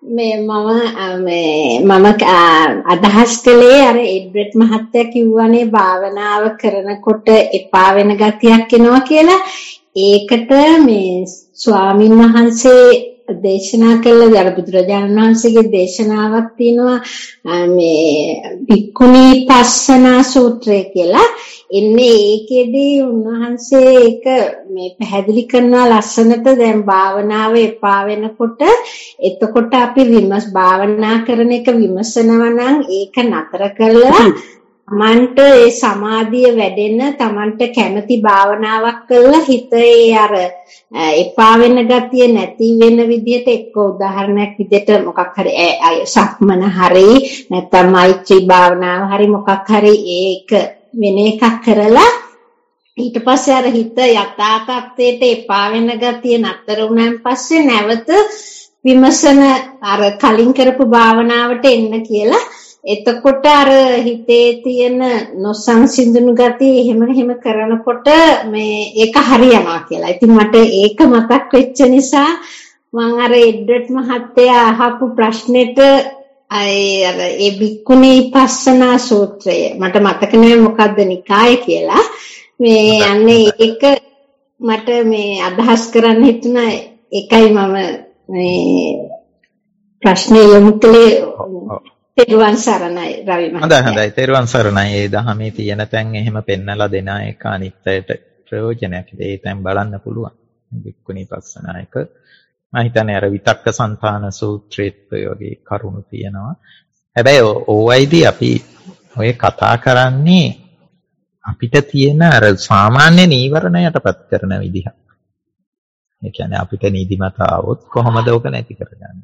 මම අදහස් කළේ අර එඩ්වර්ඩ් මහත්තයා කිව්වනේ භාවනාව කරනකොට එපා වෙන ගතියක් එනවා කියලා. ඒකට මේ ස්වාමින් වහන්සේ දේශනා කළ අර බුදුරජාණන් වහන්සේගේ දේශනාවක් තියෙනවා මේ භික්ඛුනී පස්සනා සූත්‍රය කියලා. එන්නේ ඒකෙදී උන්වහන්සේ ඒක මේ පැහැදිලි කරනවා ලස්සනට. දැන් භාවනාව එපා වෙනකොට එතකොට අපි භාවනා කරන එක විමසනවා නම් ඒක නතර කරලා තමන්ට ඒ සමාධිය වැඩෙන්න තමන්ට කැමති භාවනාවක් කළා හිතේ අර එපා වෙන ගතිය නැති වෙන විදිහට එක්ක උදාහරණයක් විදිහට මොකක් හරි සක්මන හරි නැත්නම් මෛත්‍රී භාවනාව හරි මොකක් හරි ඒක වෙන එකක් කරලා ඊට පස්සේ අර හිත යථා තත්ත්වයට එපා වෙන ගතිය නතර වුණාන් පස්සේ නැවත විමසන අර කලින් කරපු භාවනාවට එන්න කියලා. එතකොට අර හිතේ තියෙන නොසංසිඳුණු ගතිය එහෙම කරනකොට මේ ඒක හරියනවා කියලා. ඉතින් මට ඒක මතක් වෙච්ච නිසා මම අර එඩ්වර්ඩ් මහත්තයා අහපු ප්‍රශ්නෙට අර ඒ භික්ඛුනී පස්සනා සූත්‍රය මට මතක නෑ මොකද්ද නිකාය කියලා. මේ යන්නේ ඒක මට මේ අදහස් කරන්න හිතුණා. ඒකයි මම මේ ප්‍රශ්නේ යොමු කළේ. තෙරුවන් සරණයි රවි මහත්තයා. හොඳයි තෙරුවන් සරණයි. ඒ දහමේ තියෙන තැන් එහෙම පෙන්නලා දෙන එක අනිත්‍යයට ප්‍රයෝජනයක්. ඒ තැන් බලන්න පුළුවන්. භික්ඛුනී පස්සනා එක මම හිතන්නේ අර විතක්ක සංතාන සූත්‍රයේත් වගේ කරුණු තියෙනවා. හැබැයි ඕවයිදී අපි ඔය කතා කරන්නේ අපිට තියෙන අර සාමාන්‍ය නීවරණ යටපත් කරන විදිහ. ඒ කියන්නේ අපිට නිදිමත આવොත් කොහොමද ඕක නැති කරගන්නේ?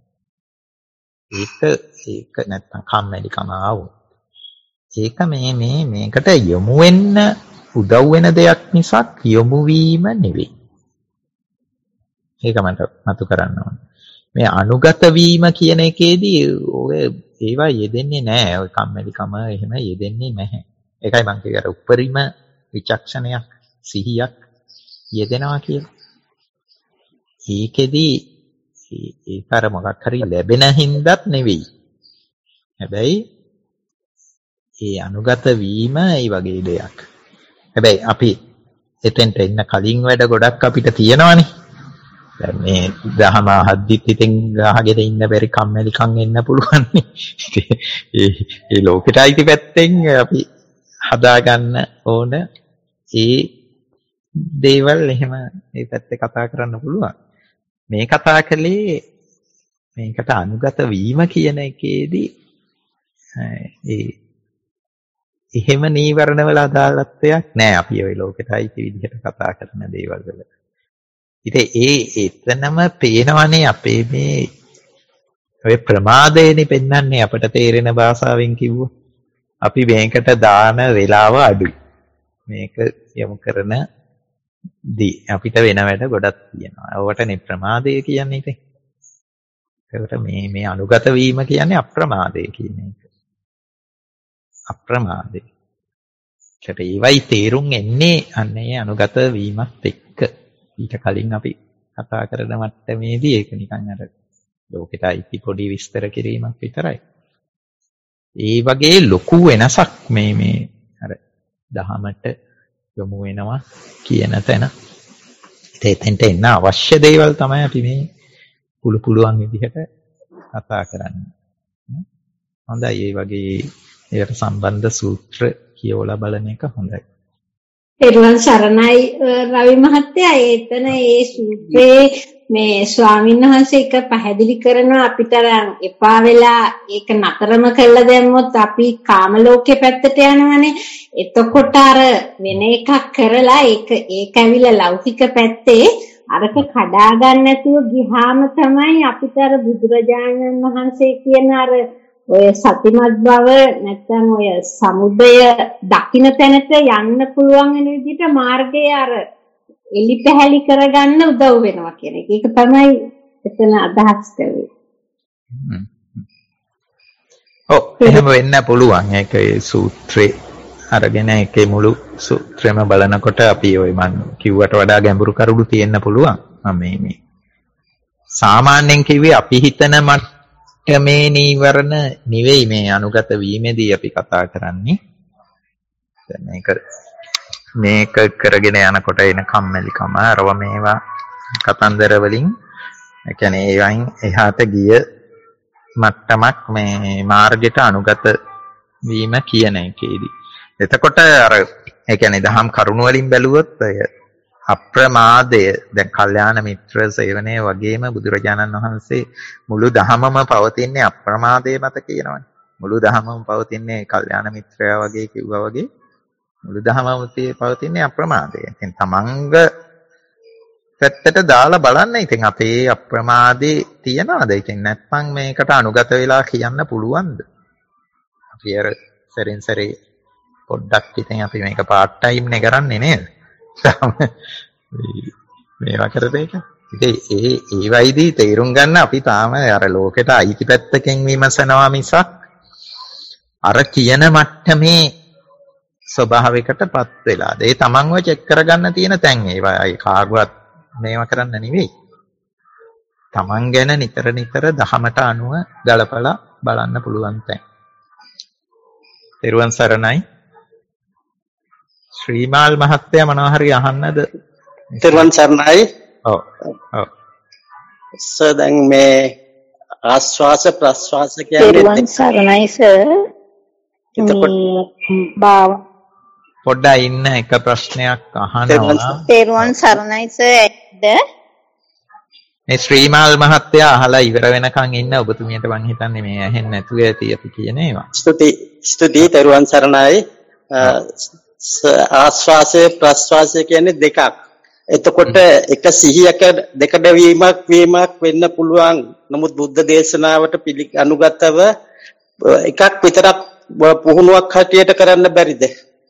ඒක නැත්තම් කම්මැලිකම આવොත් ඒක මේකට යොමු වෙන්න උදව් වෙන දෙයක් මිසක් යොමු වීම නෙවෙයි. ඒක මට මතු කරන්න ඕනේ. මේ අනුගත වීම කියන එකේදී ඔය ඒවා යෙදෙන්නේ නැහැ. ඔය කම්මැලිකම එහෙම යෙදෙන්නේ නැහැ. ඒකයි මම කිව්වේ අර උපරිම විචක්ෂණයක් සිහියක් යෙදෙනවා කියලා. ඒකෙදී ඒක අර මොකක් හරි ලැබෙන හින්දාත් නෙවෙයි. හැබැයි ඒ අනුගත වීම ඒ වගේ දෙයක්. හැබැයි අපි එතෙන්ට එන්න කලින් වැඩ ගොඩක් අපිට තියෙනවනේ. දැන් මේ දහම අහද්දිත් ඉතින් ගහගෙන ඉන්න බැරි කම්මැලිකම් එන්න පුළුවන් නේ. ඒ ලෝකෙට අයිති පැත්තෙන් අපි හදාගන්න ඕන ඒ දේවල් එහෙම මේ පැත්තේ කතා කරන්න පුළුවන්. මේ කතා කළේ මේකට අනුගත වීම කියන එකේදී එහෙම නීවරණ වල අදාළත්වයක් නෑ අපි ওই ලෝකෙට අයිති විදිහට කතා කරන දේවල් වල. ඉතින් එතනම පේනවනේ අපේ මේ ඔය ප්‍රමාදයනේ පෙන්වන්නේ අපට තේරෙන භාෂාවෙන් කිව්වොත්. අපි මේකට දාන වෙලාව අඩුයි. මේක යොමු කරන අපිට වෙන වැඩ ගොඩක් තියෙනවා. ඔවටනේ ප්‍රමාදය කියන්නේ ඉතින්. ඒකට මේ අනුගත වීම කියන්නේ අප්‍රමාදය කියන එක. අප්‍රමාදය. ඒකට ඒවයි තේරුම් එන්නේ අන්නේ අනුගත වීමත් එක්ක. ඊට කලින් අපි කතා කරන මට්ටමේදී ඒක නිකන් අර ලෝකෙට අයිති පොඩි විස්තර කිරීමක් විතරයි. ඒ වගේ ලොකු වෙනසක් මේ අර දහමට යොමු වෙනවා කියන තැන. එතෙන්ට එන්න අවශ්‍ය දේවල් තමයි අපි මේ පුළුවන් විදිහට කතා කරන්නේ. හොඳයි ඒ වගේ ඒකට සම්බන්ධ සූත්‍ර කියවලා බලන එක හොඳයි. පෙරවන් සරණයි රවි මහත්තයා එතන ඒ සූත්‍රයේ මේ ස්වාමීන් වහන්සේ එක පැහැදිලි කරනවා අපිට එපා වෙලා ඒක නතරම කළා දැම්මොත් අපි කාම ලෝකේ පැත්තට යනවනේ. එතකොට අර වෙන එකක් කරලා ඒක ඇවිල්ලා ලෞකික පැත්තේ අරක කඩා ගන්න නැතුව ගියාම තමයි අපිට අර බුදුරජාණන් වහන්සේ කියන අර ඔය සතිමත් බව නැත්නම් ඔය සමුදය දකින්න තැනට යන්න පුළුවන් වෙන විදිහට මාර්ගය අර එලිපැහැලි කරගන්න උදව් වෙනවා කියන එක. ඒක තමයි එතන අදහස් කරේ. ඔව් එහෙම වෙන්න පුළුවන්. ඒක ඒ සූත්‍රේ අරගෙන ඒකේ මුළු සූත්‍රෙම බලනකොට අපි ඔය මම කිව්වට වඩා ගැඹුරු කරුණු තියෙන්න පුළුවන්. මම මේ සාමාන්‍යයෙන් කිව්වේ අපි හිතන මේ නීවරණ නෙවෙයි මේ අනුගත වීමේදී අපි කතා කරන්නේ. දැන් මේක කරගෙන යනකොට එන කම්මැලිකම අරව මේවා කතන්දර වලින් ඒ කියන්නේ ඒවයින් එහාට ගිය මට්ටමක් මේ මාර්ගයට අනුගත වීම කියන එකේදී. එතකොට අර ඒ කියන්නේ දහම් කරුණ වලින් බැලුවොත් අප්‍රමාදය දැන් කල්යාණ මිත්‍ර සේවනයේ වගේම බුදුරජාණන් වහන්සේ මුළු දහමම පවතින්නේ අප්‍රමාදයේ මත කියනවනේ. මුළු දහමම පවතින්නේ කල්යාණ මිත්‍රයා වගේ කිව්වා වගේ මුළු දහමම පවතින්නේ අප්‍රමාදයේ. ඉතින් තමන්ග පැත්තට දාලා බලන්න. ඉතින් අපේ අප්‍රමාදේ තියනවාද? ඉතින් නැත්නම් මේකට අනුගත වෙලා කියන්න පුළුවන්ද? අපි අර සරින් සරේ පොඩ්ඩක් ඉතින් අපි මේක පාර්ට් ටයිම් නේ කරන්නේ නේද? මේවා කරද එක. ඉතින් ඒ වයිදී තේරුම් ගන්න අපි තාම අර ලෝකෙට අයිති පැත්තකින් විමසනවා මිසක් අර කියන මට්ටමේ ස්වභාවයකටපත් වෙලාද? ඒ තමන්ව චෙක් කරගන්න තියෙන තැන් ඒවා අය කාගවත් මේවා කරන්න නෙවෙයි. තමන් ගැන නිතර දහමට අනුව ගලපලා බලන්න පුළුවන් තැන්. තෙරුවන් සරණයි. ශ්‍රීමාල් මහත්තයා මොනවා හරි අහන්නද? තෙරුවන් සරණයි. ඔව්. සර් දැන් මේ ආස්වාස ප්‍රස්වාස කියන්නේ තෙරුවන් සරණයි සර්. පොඩ්ඩක් ඉන්න එක ප්‍රශ්නයක් අහනවා. තෙරුවන් සරණයි සර්. මේ ශ්‍රීමාල් මහත්තයා අහලා ඉවර වෙනකන් ඉන්න ඔබතුමියට මං හිතන්නේ මේ ඇහෙන්නේ නැතුව ඇති අපි කියන ඒවා. ස්තුති තෙරුවන් සරණයි. ආස්වාසය ප්‍රස්වාසය කියන්නේ දෙකක්. එතකොට එක සිහියක දෙකඩ වීමක් වෙන්න පුළුවන්. නමුත් බුද්ධ දේශනාවට අනුගතව එකක් විතරක් පුහුණුවක් හැටියට කරන්න බැරිද?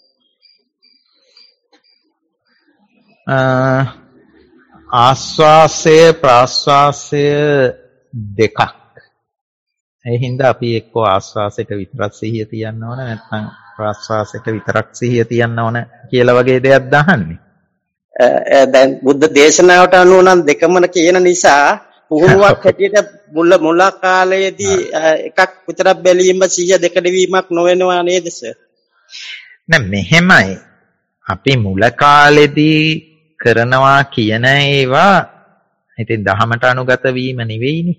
ආස්වාසය ප්‍රාස්වාසය දෙකක්. ඒ හින්දා අපි එක්ක ආස්වාසයට විතරක් සිහිය තියන්න ඕන නැත්නම් ප්‍රාස්වාසයට විතරක් සිහිය තියන්න ඕන කියලා වගේ දෙයක් දහන්නේ. දැන් බුද්ධ දේශනාවට අනුව නම් දෙකම කියන නිසා පුහුණුවක් හැටියට මුල කාලයේදී එකක් විතරක් බැලීම සිහිය දෙකඩ වීමක් නොවෙනවා නේද සර්? නෑ මෙහෙමයි. අපි මුල කාලෙදී කරනවා කියන ඒවා ඉතින් දහමට අනුගත වීම නෙවෙයිනේ.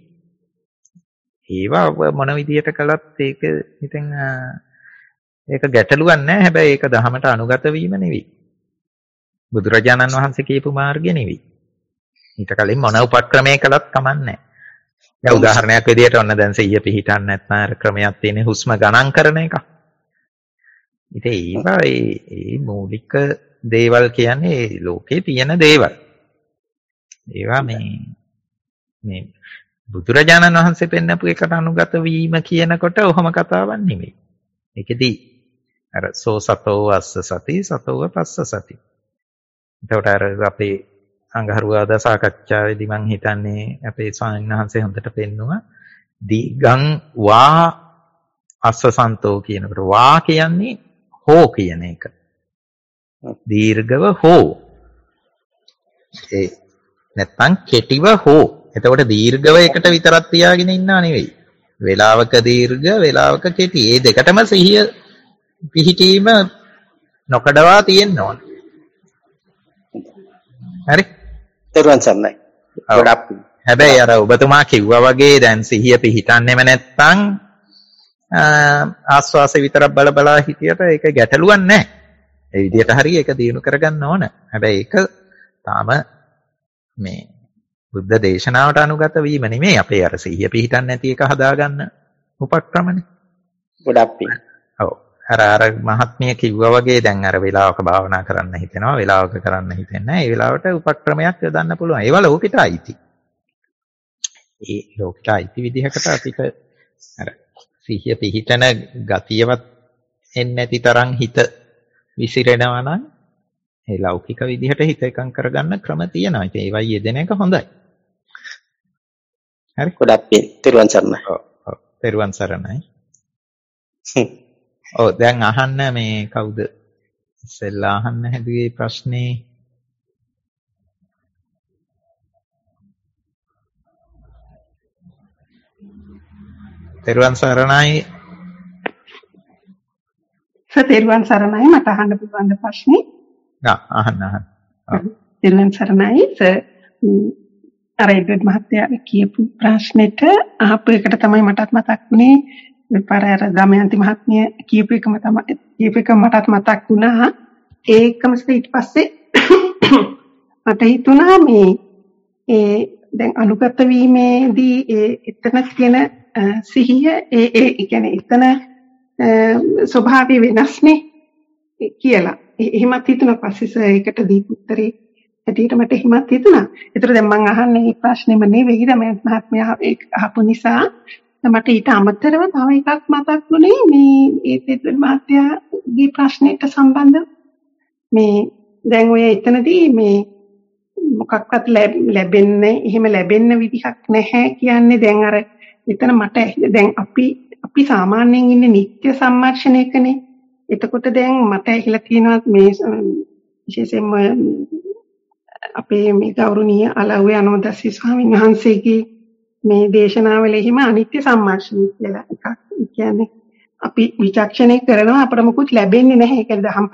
ඒවා මොන විදියට කළත් ඒක ඉතින් ඒක ගැටලුවක් නෑ. හැබැයි ඒක දහමට අනුගත වීම නෙවෙයි. බුදුරජාණන් වහන්සේ කියපු මාර්ගය නෙවෙයි. ඊට කලින් මොන උපක්‍රමයක කළත් කමන්නේ නෑ. දැන් උදාහරණයක් විදියට ඔන්න දැන් සිහිය පිහිටන්න නැත්නම් අර ක්‍රමයක් තියෙන හුස්ම ගණන් කරන එක. ඉතින් ඒවා ඒ මූලික දේවල් කියන්නේ ලෝකේ තියෙන දේවල්. ඒවා මේ බුදුරජාණන් වහන්සේ පෙන්නපු එකට අනුගත වීම කියනකොට ඔහොම කතාවක් නෙමෙයි. ඒකෙදී අර සෝ සතෝ අස්ස සති සතෝව පස්ස සති. එතකොට අර අපේ අඟහරුවාදා සාකච්ඡාවේදී මම හිතන්නේ අපේ ස්වාමීන් වහන්සේ හොඳට පෙන්නුවා දීගං වා අස්සසන්තෝ කියනකොට වා කියන්නේ හෝ කියන එක. දීර්ඝව හෝ. ඒ නැත්තම් කෙටිව හෝ. එතකොට දීර්ඝව එකට විතරක් තියාගෙන ඉන්නා නෙවෙයි. වේලාවක දීර්ඝ, වේලාවක කෙටි. මේ දෙකටම සිහිය පිහිටීම නොකඩවා තියෙන්න ඕන. හරි? තෙරුවන් සරණයි. හැබැයි අර ඔබතුමා කිව්වා වගේ දැන් සිහිය පිහිටන්නෙම නැත්තම් ආස්වාසය විතරක් බල බලා හිටියට ඒක ගැටලුවක් නැහැ. ඒ විදිහට හරි ඒක දිනු කරගන්න ඕන. හැබැයි ඒක තාම මේ බුද්ධ දේශනාවට අනුගත වීම නෙමෙයි. අපේ අර සිහිය පිහිටන්නේ නැති එක හදාගන්න උපක්‍රමනේ. ගොඩක් පිං. ඔව්. අර මහත්මිය කිව්වා වගේ දැන් අර වෙලාවක භාවනා කරන්න හිතෙනවා. වෙලාවක කරන්න හිතෙන්නේ නැහැ. ඒ වෙලාවට උපක්‍රමයක් යොදන්න පුළුවන්. ඒවා ලෝකෙට අයිති. ඒ ලෝකෙට අයිති විදිහකට අපිට අර සිහිය පිහිටන ගතියවත් එන්නේ නැති තරම් හිත විසිරෙනවා නම් ඒ ලෞකික විදිහට හිත එකඟ කරගන්න ක්‍රම තියෙනවා. ඉතින් ඒවයි යෙදෙන එක හොඳයි. හරි. ගොඩක් පිං. තෙරුවන් සරණයි. ඔව්. තෙරුවන් සරණයි. ඔව් දැන් අහන්න මේ කවුද ඉස්සෙල්ලා අහන්න හැදුවේ ප්‍රශ්නේ? තෙරුවන් සරණයි. තෙරුවන් සරණයි. මට අහන්න පුළුවන් ද ප්‍රශ්නේ? අහන්න. තෙරුවන් සරණයි. අර එඩ්වඩ් මහත්තයා කියපු ප්‍රශ්නෙට අහපු එකට තමයි මටත් මතක් වුණේ. විපාර අර දමයන්ති මහත්මිය කියපු එකම තමයි කියපු එක මටත් මතක් වුණා. ඒකම ඊට පස්සේ මට හිතුණා මේ දැන් අනුගත වීමේදී එතන තියෙන සිහිය ඒ කියන්නේ එතන ස්වභාවය වෙනස්නේ කියලා. එහෙමත් හිතුණා. පස්සේ ඒකට දීපු උත්තරේ ඇටියට මට එහෙමත් හිතුණා. ඒතර දැන් මම අහන්නේ මේ ප්‍රශ්නේම නෙවෙයි. දමයන්ති මහත්මිය ඒක අහපු නිසා මට ඊට අමතරව තව එකක් මතක් වුණේ මේ එඩ්වඩ් මහත්තයාගේ ප්‍රශ්නෙට සම්බන්ධ මේ දැන් ඔය එතනදී මේ මොකක්වත් ලැබෙන්නේ එහෙම ලැබෙන්න විදිහක් නැහැ කියන්නේ දැන් අර එතන මට දැන් අපි සාමාන්‍යයෙන් ඉන්නේ නිත්‍ය සම්මර්ෂණයකනේ. එතකොට දැන් මට ඇහිලා තියෙනවා මේ විශේෂයෙන්ම අපේ මේ ගෞරවනීය අලව්වේ අනෝදස්සී ස්වාමීන් වහන්සේගේ මේ දේශනාවල එහෙම අනිත්‍ය සම්මර්ෂණය කියලා එකක් කියන්නේ අපි විචක්ෂණය කරනවා අපට මොකුත් ලැබෙන්නේ නැහැ. ඒක දහම්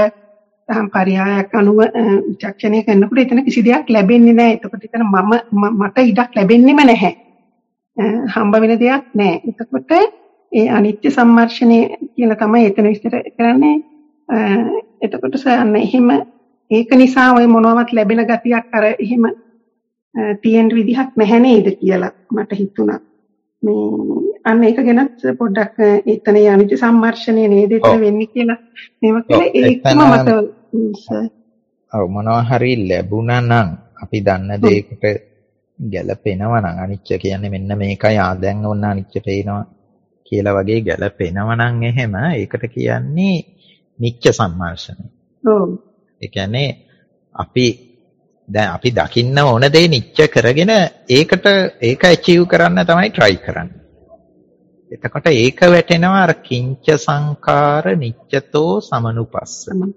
පරයයක් අනුව විචක්ෂණය කරනකොට එතන කිසි දෙයක් ලැබෙන්නේ නැහැ. එතකොට එතන මට ඉඩක් ලැබෙන්නෙම නැහැ. හම්බ වෙන දෙයක් නැහැ. එතකොට ඒ අනිත්‍ය සම්මර්ෂණය කියලා තමයි එතන විස්තර කරන්නේ. එතකොට සයන් එහෙම ඒක නිසා ඔය මොනවත් ලැබෙන ගතියක් අර එහෙම තියෙන විදිහක් නැහැ නේද කියලා මට හිතුණා. මේ අන්න ඒක ගැනත් පොඩ්ඩක් එතන යනිච්ච සම්මර්ෂණය නේද එතන වෙන්නේ කියලා මේව කියලා ඒකම මට ඔව් මොනවා හරි ලැබුණා නම් අපි දන්න දෙයකට ගැළපෙනවා නම් අනිච්ච කියන්නේ මෙන්න මේකයි දැන් ඔන්න අනිච්ච පේනවා කියලා වගේ ගැළපෙනවා නම් එහෙම ඒකට කියන්නේ නිච්ච සම්මර්ෂණය. ඔව්. ඒ කියන්නේ දැන් අපි දකින්න ඕන දේ නිච්ච කරගෙන ඒක අචීව් කරන්න තමයි try කරන්නේ. එතකොට ඒක වැටෙනවා අර කිංච සංකාර නිච්චතෝ සමනුපස්ස.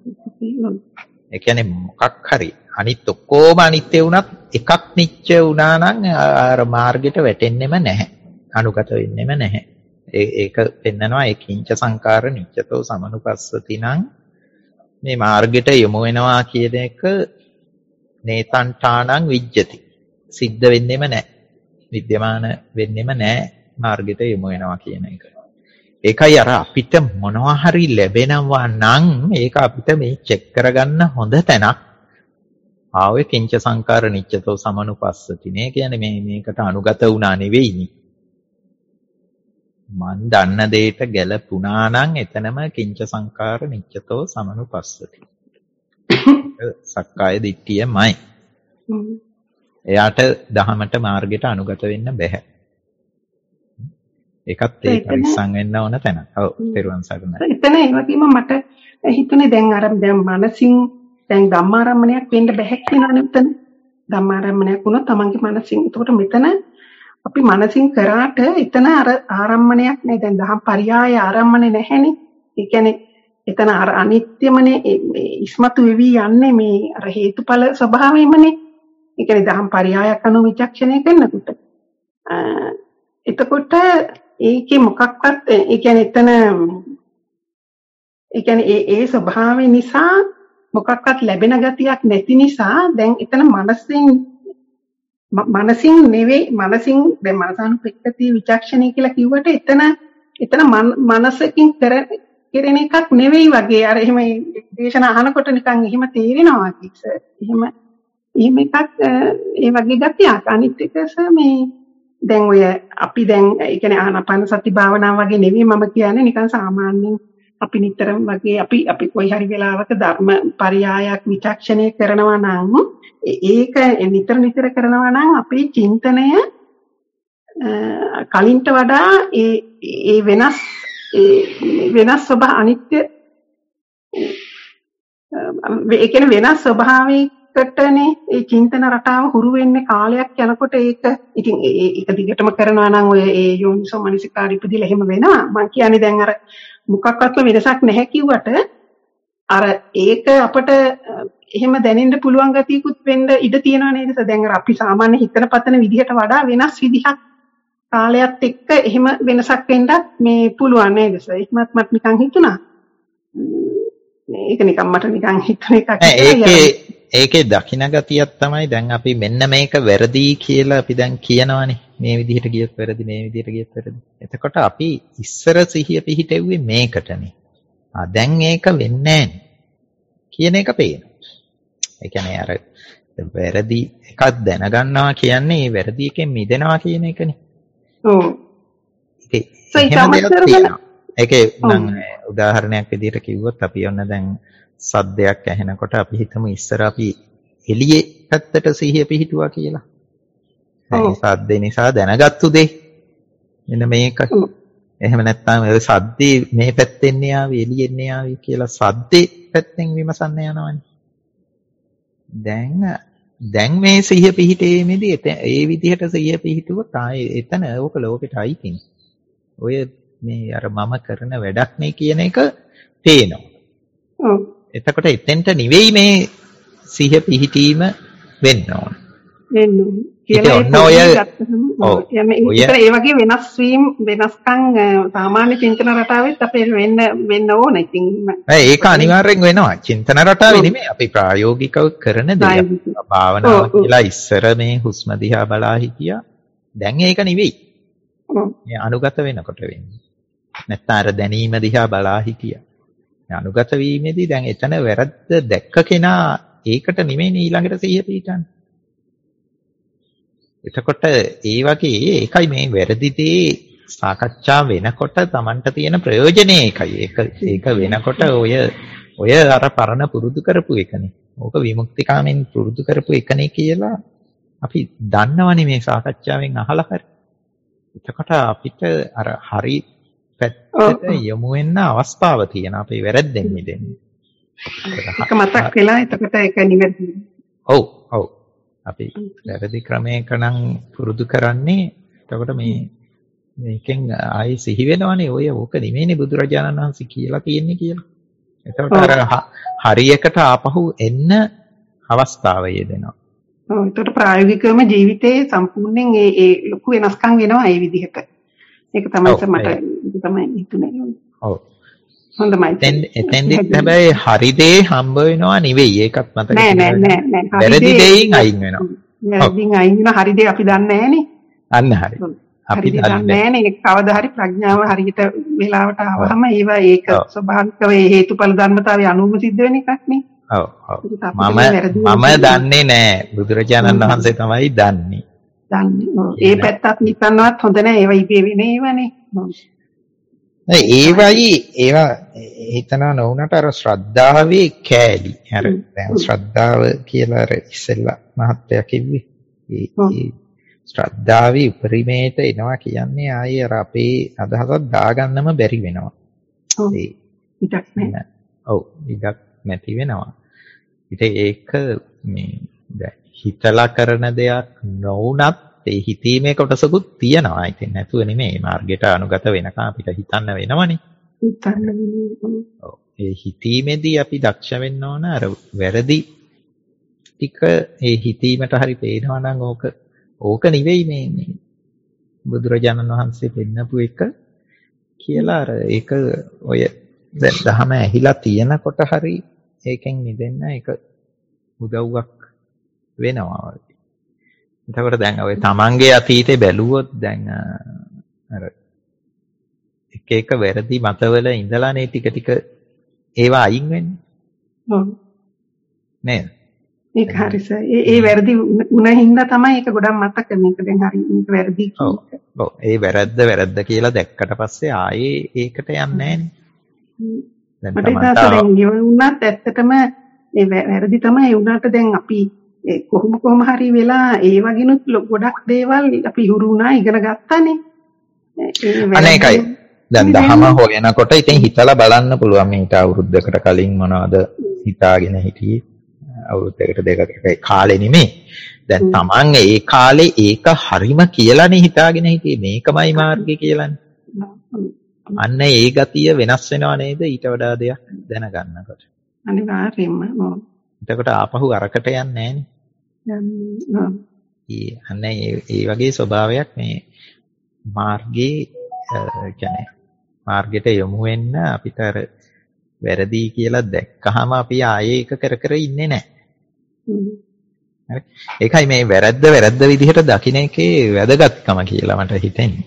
ඒ කියන්නේ මොකක් හරි අනිත් ඔක්කොම අනිත්‍ය වුණත් එකක් නිච්ච වුණා නම් අර මාර්ගෙට වැටෙන්නෙම නැහැ. අනුගත වෙන්නෙම නැහැ. ඒක පෙන්නනවා ඒ කිංච සංකාර නිච්චතෝ සමනුපස්සති නම් මේ මාර්ගයට යොමු වෙනවා කියන එක නේතන්ඨානං විජ්ජති. සිද්ධ වෙන්නෙම නැහැ. විද්‍යමාන වෙන්නෙම නැහැ මාර්ගයට යොමු වෙනවා කියන එක. ඒකයි අර අපිට මොනවා හරි ලැබෙනවා නම් ඒක අපිට මේ චෙක් කරගන්න හොඳ තැනක්. ආවේ කිංච සංකාර නිච්චතෝ සමනුපස්සතිනේ කියන්නේ මේකට අනුගත වුණා නෙවෙයිනි. මන් දන්න දෙයට ගැලපුණා නම් එතනම කිංච සංකාර නිච්චතෝ සමනුපස්සති. සක්කාය දිට්ඨියමයි. එයාට දහමට මාර්ගයට අනුගත වෙන්න බෑ. ඒකත් ඒ පරිස්සම් වෙන්න ඕන තැන. ඔව් පෙරවන් සරණයි. එතන ඒ වගේම මට හිතුනේ දැන් මනසින් දැන් ධම්මාරම්මණයක් වෙන්න බෑ කියනවනේ එතන. ධම්මාරම්මණයක් වුණොත් තමන්ගේ මනසින්. එතකොට මෙතන අපි මනසින් කරාට එතන අර ආරම්මණයක් නේ. දැන් දහම් පරියාය ආරම්මණය නැහැනේ. ඒ කියන්නේ එතන අර අනිත්‍යමනේ ඉස්මතු වෙවි යන්නේ මේ අර හේතුඵල ස්වභාවයෙන්මනේ. ඒ කියන්නේ දහම් පරියායක් අනුව විචක්ෂණය කරනකොට. එතකොට ඒකේ මොකක්වත් ඒ කියන්නේ එතන ඒ කියන්නේ ඒ ස්වභාවය නිසා මොකක්වත් ලැබෙන ගතියක් නැති නිසා දැන් එතන මනසින් නෙවෙයි මනසින් දැන් මනසානුපෙක්ඛති විචක්ෂණය කියලා කිව්වට එතන මනසකින් කෙරෙන එකක් නෙවෙයි වගේ අර එහෙම දේශන අහනකොට නිකන් එහෙම තේරෙනවා කිසර් එහෙම එකක් ඒ වගේ ගතියක් අනිත් එක මේ දැන් ඔය අපි දැන් ඒ කියන්නේ ආනාපාන සති භාවනාව වගේ නෙවෙයි මම කියන්නේ නිකන් සාමාන්‍යයෙන් අපි නිතරම වගේ අපි කොයි හරි වෙලාවක ධර්ම පරියායක් විචක්ෂණය කරනවා නම් ඒක නිතර කරනවා නම් අපේ චින්තනය කලින්ට වඩා ඒ වෙනස් ස්වභාව අනිත්‍ය ඒ කියන්නේ වෙනස් ස්වභාවයකටනේ ඒ චින්තන රටාව හුරු වෙන්නේ කාලයක් යනකොට ඒක ඉතින් ඒක දිගටම කරනවා නම් ඔය ඒ යෝනිසෝ මනසිකාරය ඉපදිලා එහෙම වෙනවා මම කියන්නේ දැන් අර මොකක්වත්ම වෙනසක් නැහැ කිව්වට අර ඒක අපට එහෙම දැනෙන්න පුළුවන් ගතියකුත් වෙන්න ඉඩ තියෙනවා නේද? දැන් අර අපි සාමාන්‍ය හිතන පතන විදිහට වඩා වෙනස් විදිහක් කාලයත් එක්ක එහෙම වෙනසක් වෙන්නත් මේ පුළුවන් නේද? ඒකමත් මට නිකන් හිතුණා. ඒක නිකන් මට නිකන් හිතන එකක්. ඒකේ දකින්න ගතියක් තමයි දැන් අපි මෙන්න මේක වැරදි කියලා අපි දැන් කියනවානේ. මේ විදිහට ගියොත් වැරදි මේ විදිහට ගියොත් වැරදි. එතකොට අපි ඉස්සර සිහිය පිහිටෙව්වේ මේකටනේ. දැන් ඒක වෙන්නේ නැහැ කියන එක පේනවා. ඒ කියන්නේ අර වැරදි එකක් දැනගන්නවා කියන්නේ ඒ වැරදි එකෙන් මිදෙනවා කියන එකනේ. ඔව්. ඒකේ නම් උදාහරණයක් විදිහට කිව්වොත් අපි ඔන්න දැන් සද්දයක් ඇහෙනකොට අපි හිතමු ඉස්සර අපි එළියේ පැත්තට සිහිය පිහිටුවා කියලා. ඒ සද්දේ නිසා දැනගත්තු දේ. මෙන්න මේක. එහෙම නැත්නම් ඒ සද්දේ මේ පැත්තෙන් ආවේ එළියෙන් ආවේ කියලා සද්දේ පැත්තෙන් විමසන්න යනවනේ. දැන් මේ සිහිය පිහිටීමේදී ඒ විදිහට සිහිය පිහිටුවොත් ආයේ එතන ඕක ලෝකෙට අයිතින්. ඔය මේ අර මම කරන වැඩක් නේ කියන එක පේනවා. එතකොට එතෙන්ට නෙවෙයි මේ සිහිය පිහිටීම වෙන්න ඕන. කියලා ඒ වගේ වෙනස් වීම වෙනස්කම් සාමාන්‍ය චින්තන රටාවෙත් අපේ වෙන්න ඕන. ඉතින් ඒක අනිවාර්යෙන් වෙනවා. චින්තන රටාවේ නෙමෙයි අපි ප්‍රායෝගිකව කරන දේ. භාවනාව කියලා ඉස්සර මේ හුස්ම දිහා බලා හිටියා. දැන් ඒක නෙවෙයි. මේ අනුගත වෙනකොට වෙන්නේ. නැත්නම් අර දැනීම දිහා බලා හිටියා. අනුගත වීමේදී දැන් එතන වැරද්ද දැක්ක කෙනා ඒකට නෙමෙයි ඊළඟට සිහිය පිහිටන්නේ. එතකොට ඒ වගේ ඒකයි මේ වැරදි දේ සාකච්ඡා වෙනකොට Tamanට තියෙන ප්‍රයෝජනේ ඒකයි. ඒක වෙනකොට ඔය අර පරණ පුරුදු කරපු එකනේ. ඕක විමුක්තිකාමෙන් පුරුදු කරපු එකනේ කියලා අපි දන්නවනේ මේ සාකච්ඡාවෙන් අහලා හරි. එතකොට අපිට අර හරි පැත්තට යොමු වෙන්න අවස්ථාව තියෙනවා. අපේ වැරද්දෙන් මිදෙන්න. ඒක මතක් වෙලා එතකොට ඒක නිවැරදි. ඔව්. අපි වැරදි ක්‍රමයක නම් පුරුදු කරන්නේ. එතකොට මේකෙන් ආයි සිහි වෙනවනේ ඕක නෙමෙයිනේ බුදුරජාණන් වහන්සේ කියලා තියෙන්නේ කියලා. එතකොට අර හරියකට ආපහු එන්න අවස්ථාව යෙදෙනවා. ඔව් ඒකට ප්‍රායෝගිකවම ජීවිතේ සම්පූර්ණයෙන් ඒ ලොකු වෙනස්කම් වෙනවා ඒ විදිහට. ඒක තමයි මට තමයි හිතුනේ. ඔව්. හොඳයි. එතෙන්දිත් හැබැයි හරි දේ හම්බ වෙනවා නෙවෙයි. ඒකත් මතක නෑ. වැරදි දෙයින් අයින් වෙනවා. වැරදිින් අයින් වෙන හරි දේ අපි දන්නේ නෑනේ. අන්න හරි. අපි දන්නේ නෑනේ. ඒක කවදා හරි ප්‍රඥාව හරියට වෙලාවට ආවම ඒවා ඒක ස්වභාවිකව හේතුඵල ධර්මතාවය අනුව සිද්ධ වෙන එකක් නේ. ඔව්. මම දන්නේ නෑ. බුදුරජාණන් වහන්සේ තමයි දන්නේ. ඒ පැත්තත් නිකන්වත් හොඳ නෑ. ඒවා ඉබේ වෙන ඒවානේ. ඒවා හිතනවා නොවුනට අර ශ්‍රද්ධාවේ කෑලි. අර දැන් ශ්‍රද්ධාව කියලා අර ඉස්සෙල්ලා මහත්තයා කිව්වේ. ඒ ශ්‍රද්ධාවේ උපරිමයට එනවා කියන්නේ ආයේ අර අපේ අදහසක් දාගන්නම බැරි වෙනවා. ඔව් ඉඩක් නැති වෙනවා. ඉතින් ඒක මේ දැන් හිතලා කරන දෙයක් නොවුනත් ඒ හිතීමේ කොටසකුත් තියෙනවා. ඉතින් නැතුව නෙමෙයි මාර්ගයට අනුගත වෙනකම් අපිට හිතන්න වෙනවනේ. ඔව් ඒ හිතීමේදී අපි දක්ෂ වෙන්න ඕන අර වැරදි ටික ඒ හිතීමට හරි පේනවා නම් ඕක නෙවෙයි මේ බුදුරජාණන් වහන්සේ පෙන්නපු එක කියලා අර ඒක ඔය දැන් දහම ඇහිලා තියෙනකොට හරි ඒකෙන් නිදෙන්න ඒක උදව්වක් වෙනවා වගේ. එතකොට දැන් ඔය තමන්ගේ අතීතේ බැලුවොත් දැන් අර එක වැරදි මතවල ඉඳලානේ ටික ඒවා අයින් වෙන්නේ. ඔව්. නේද? ඒක හරි සර්. ඒ වැරදි උන හින්දා තමයි ඒක ගොඩක් මතක මේක දැන් හරි මේක වැරදි කියලා. ඔව්. ඒ වැරද්ද කියලා දැක්කට පස්සේ ආයේ ඒකට යන්නේ නැහැනේ. මට දැන් වුණත් ඇත්තටම ඒ වැරදි තමයි උනාට දැන් අපි කොහොම හරි වෙලා ඒ වගේනුත් ගොඩක් දේවල් අපි හුරු වුණා ඉගෙන ගත්තානේ. අනේකයි. දැන් දහම හොයනකොට ඉතින් හිතලා බලන්න පුළුවන් මේට අවුරුද්දකට කලින් මොනවද හිතාගෙන හිටියේ. අවුරුද්දකට දෙකකට කාලේ නෙමෙයි. දැන් Taman ඒ කාලේ ඒක හරිම කියලානේ හිතාගෙන හිටියේ මේකමයි මාර්ගය කියලානේ. අන්න ඒ ගතිය වෙනස් වෙනව නේද ඊට වඩා දෙයක් දැනගන්නකොට. අනිවාර්යයෙන්ම. එතකොට ආපහු අරකට යන්නේ නෑනේ. අන්න ඒ වගේ ස්වභාවයක් මේ මාර්ගයේ කියන්නේ මාර්ගයට යොමු වෙන්න අපිට අර වැරදි කියලා දැක්කහම අපි ආයේ ඒක කර ඉන්නේ නැහැ. හරි. ඒකයි මේ වැරද්ද විදිහට දකින්න එකේ වැදගත්කම කියලා මට හිතෙන්නේ.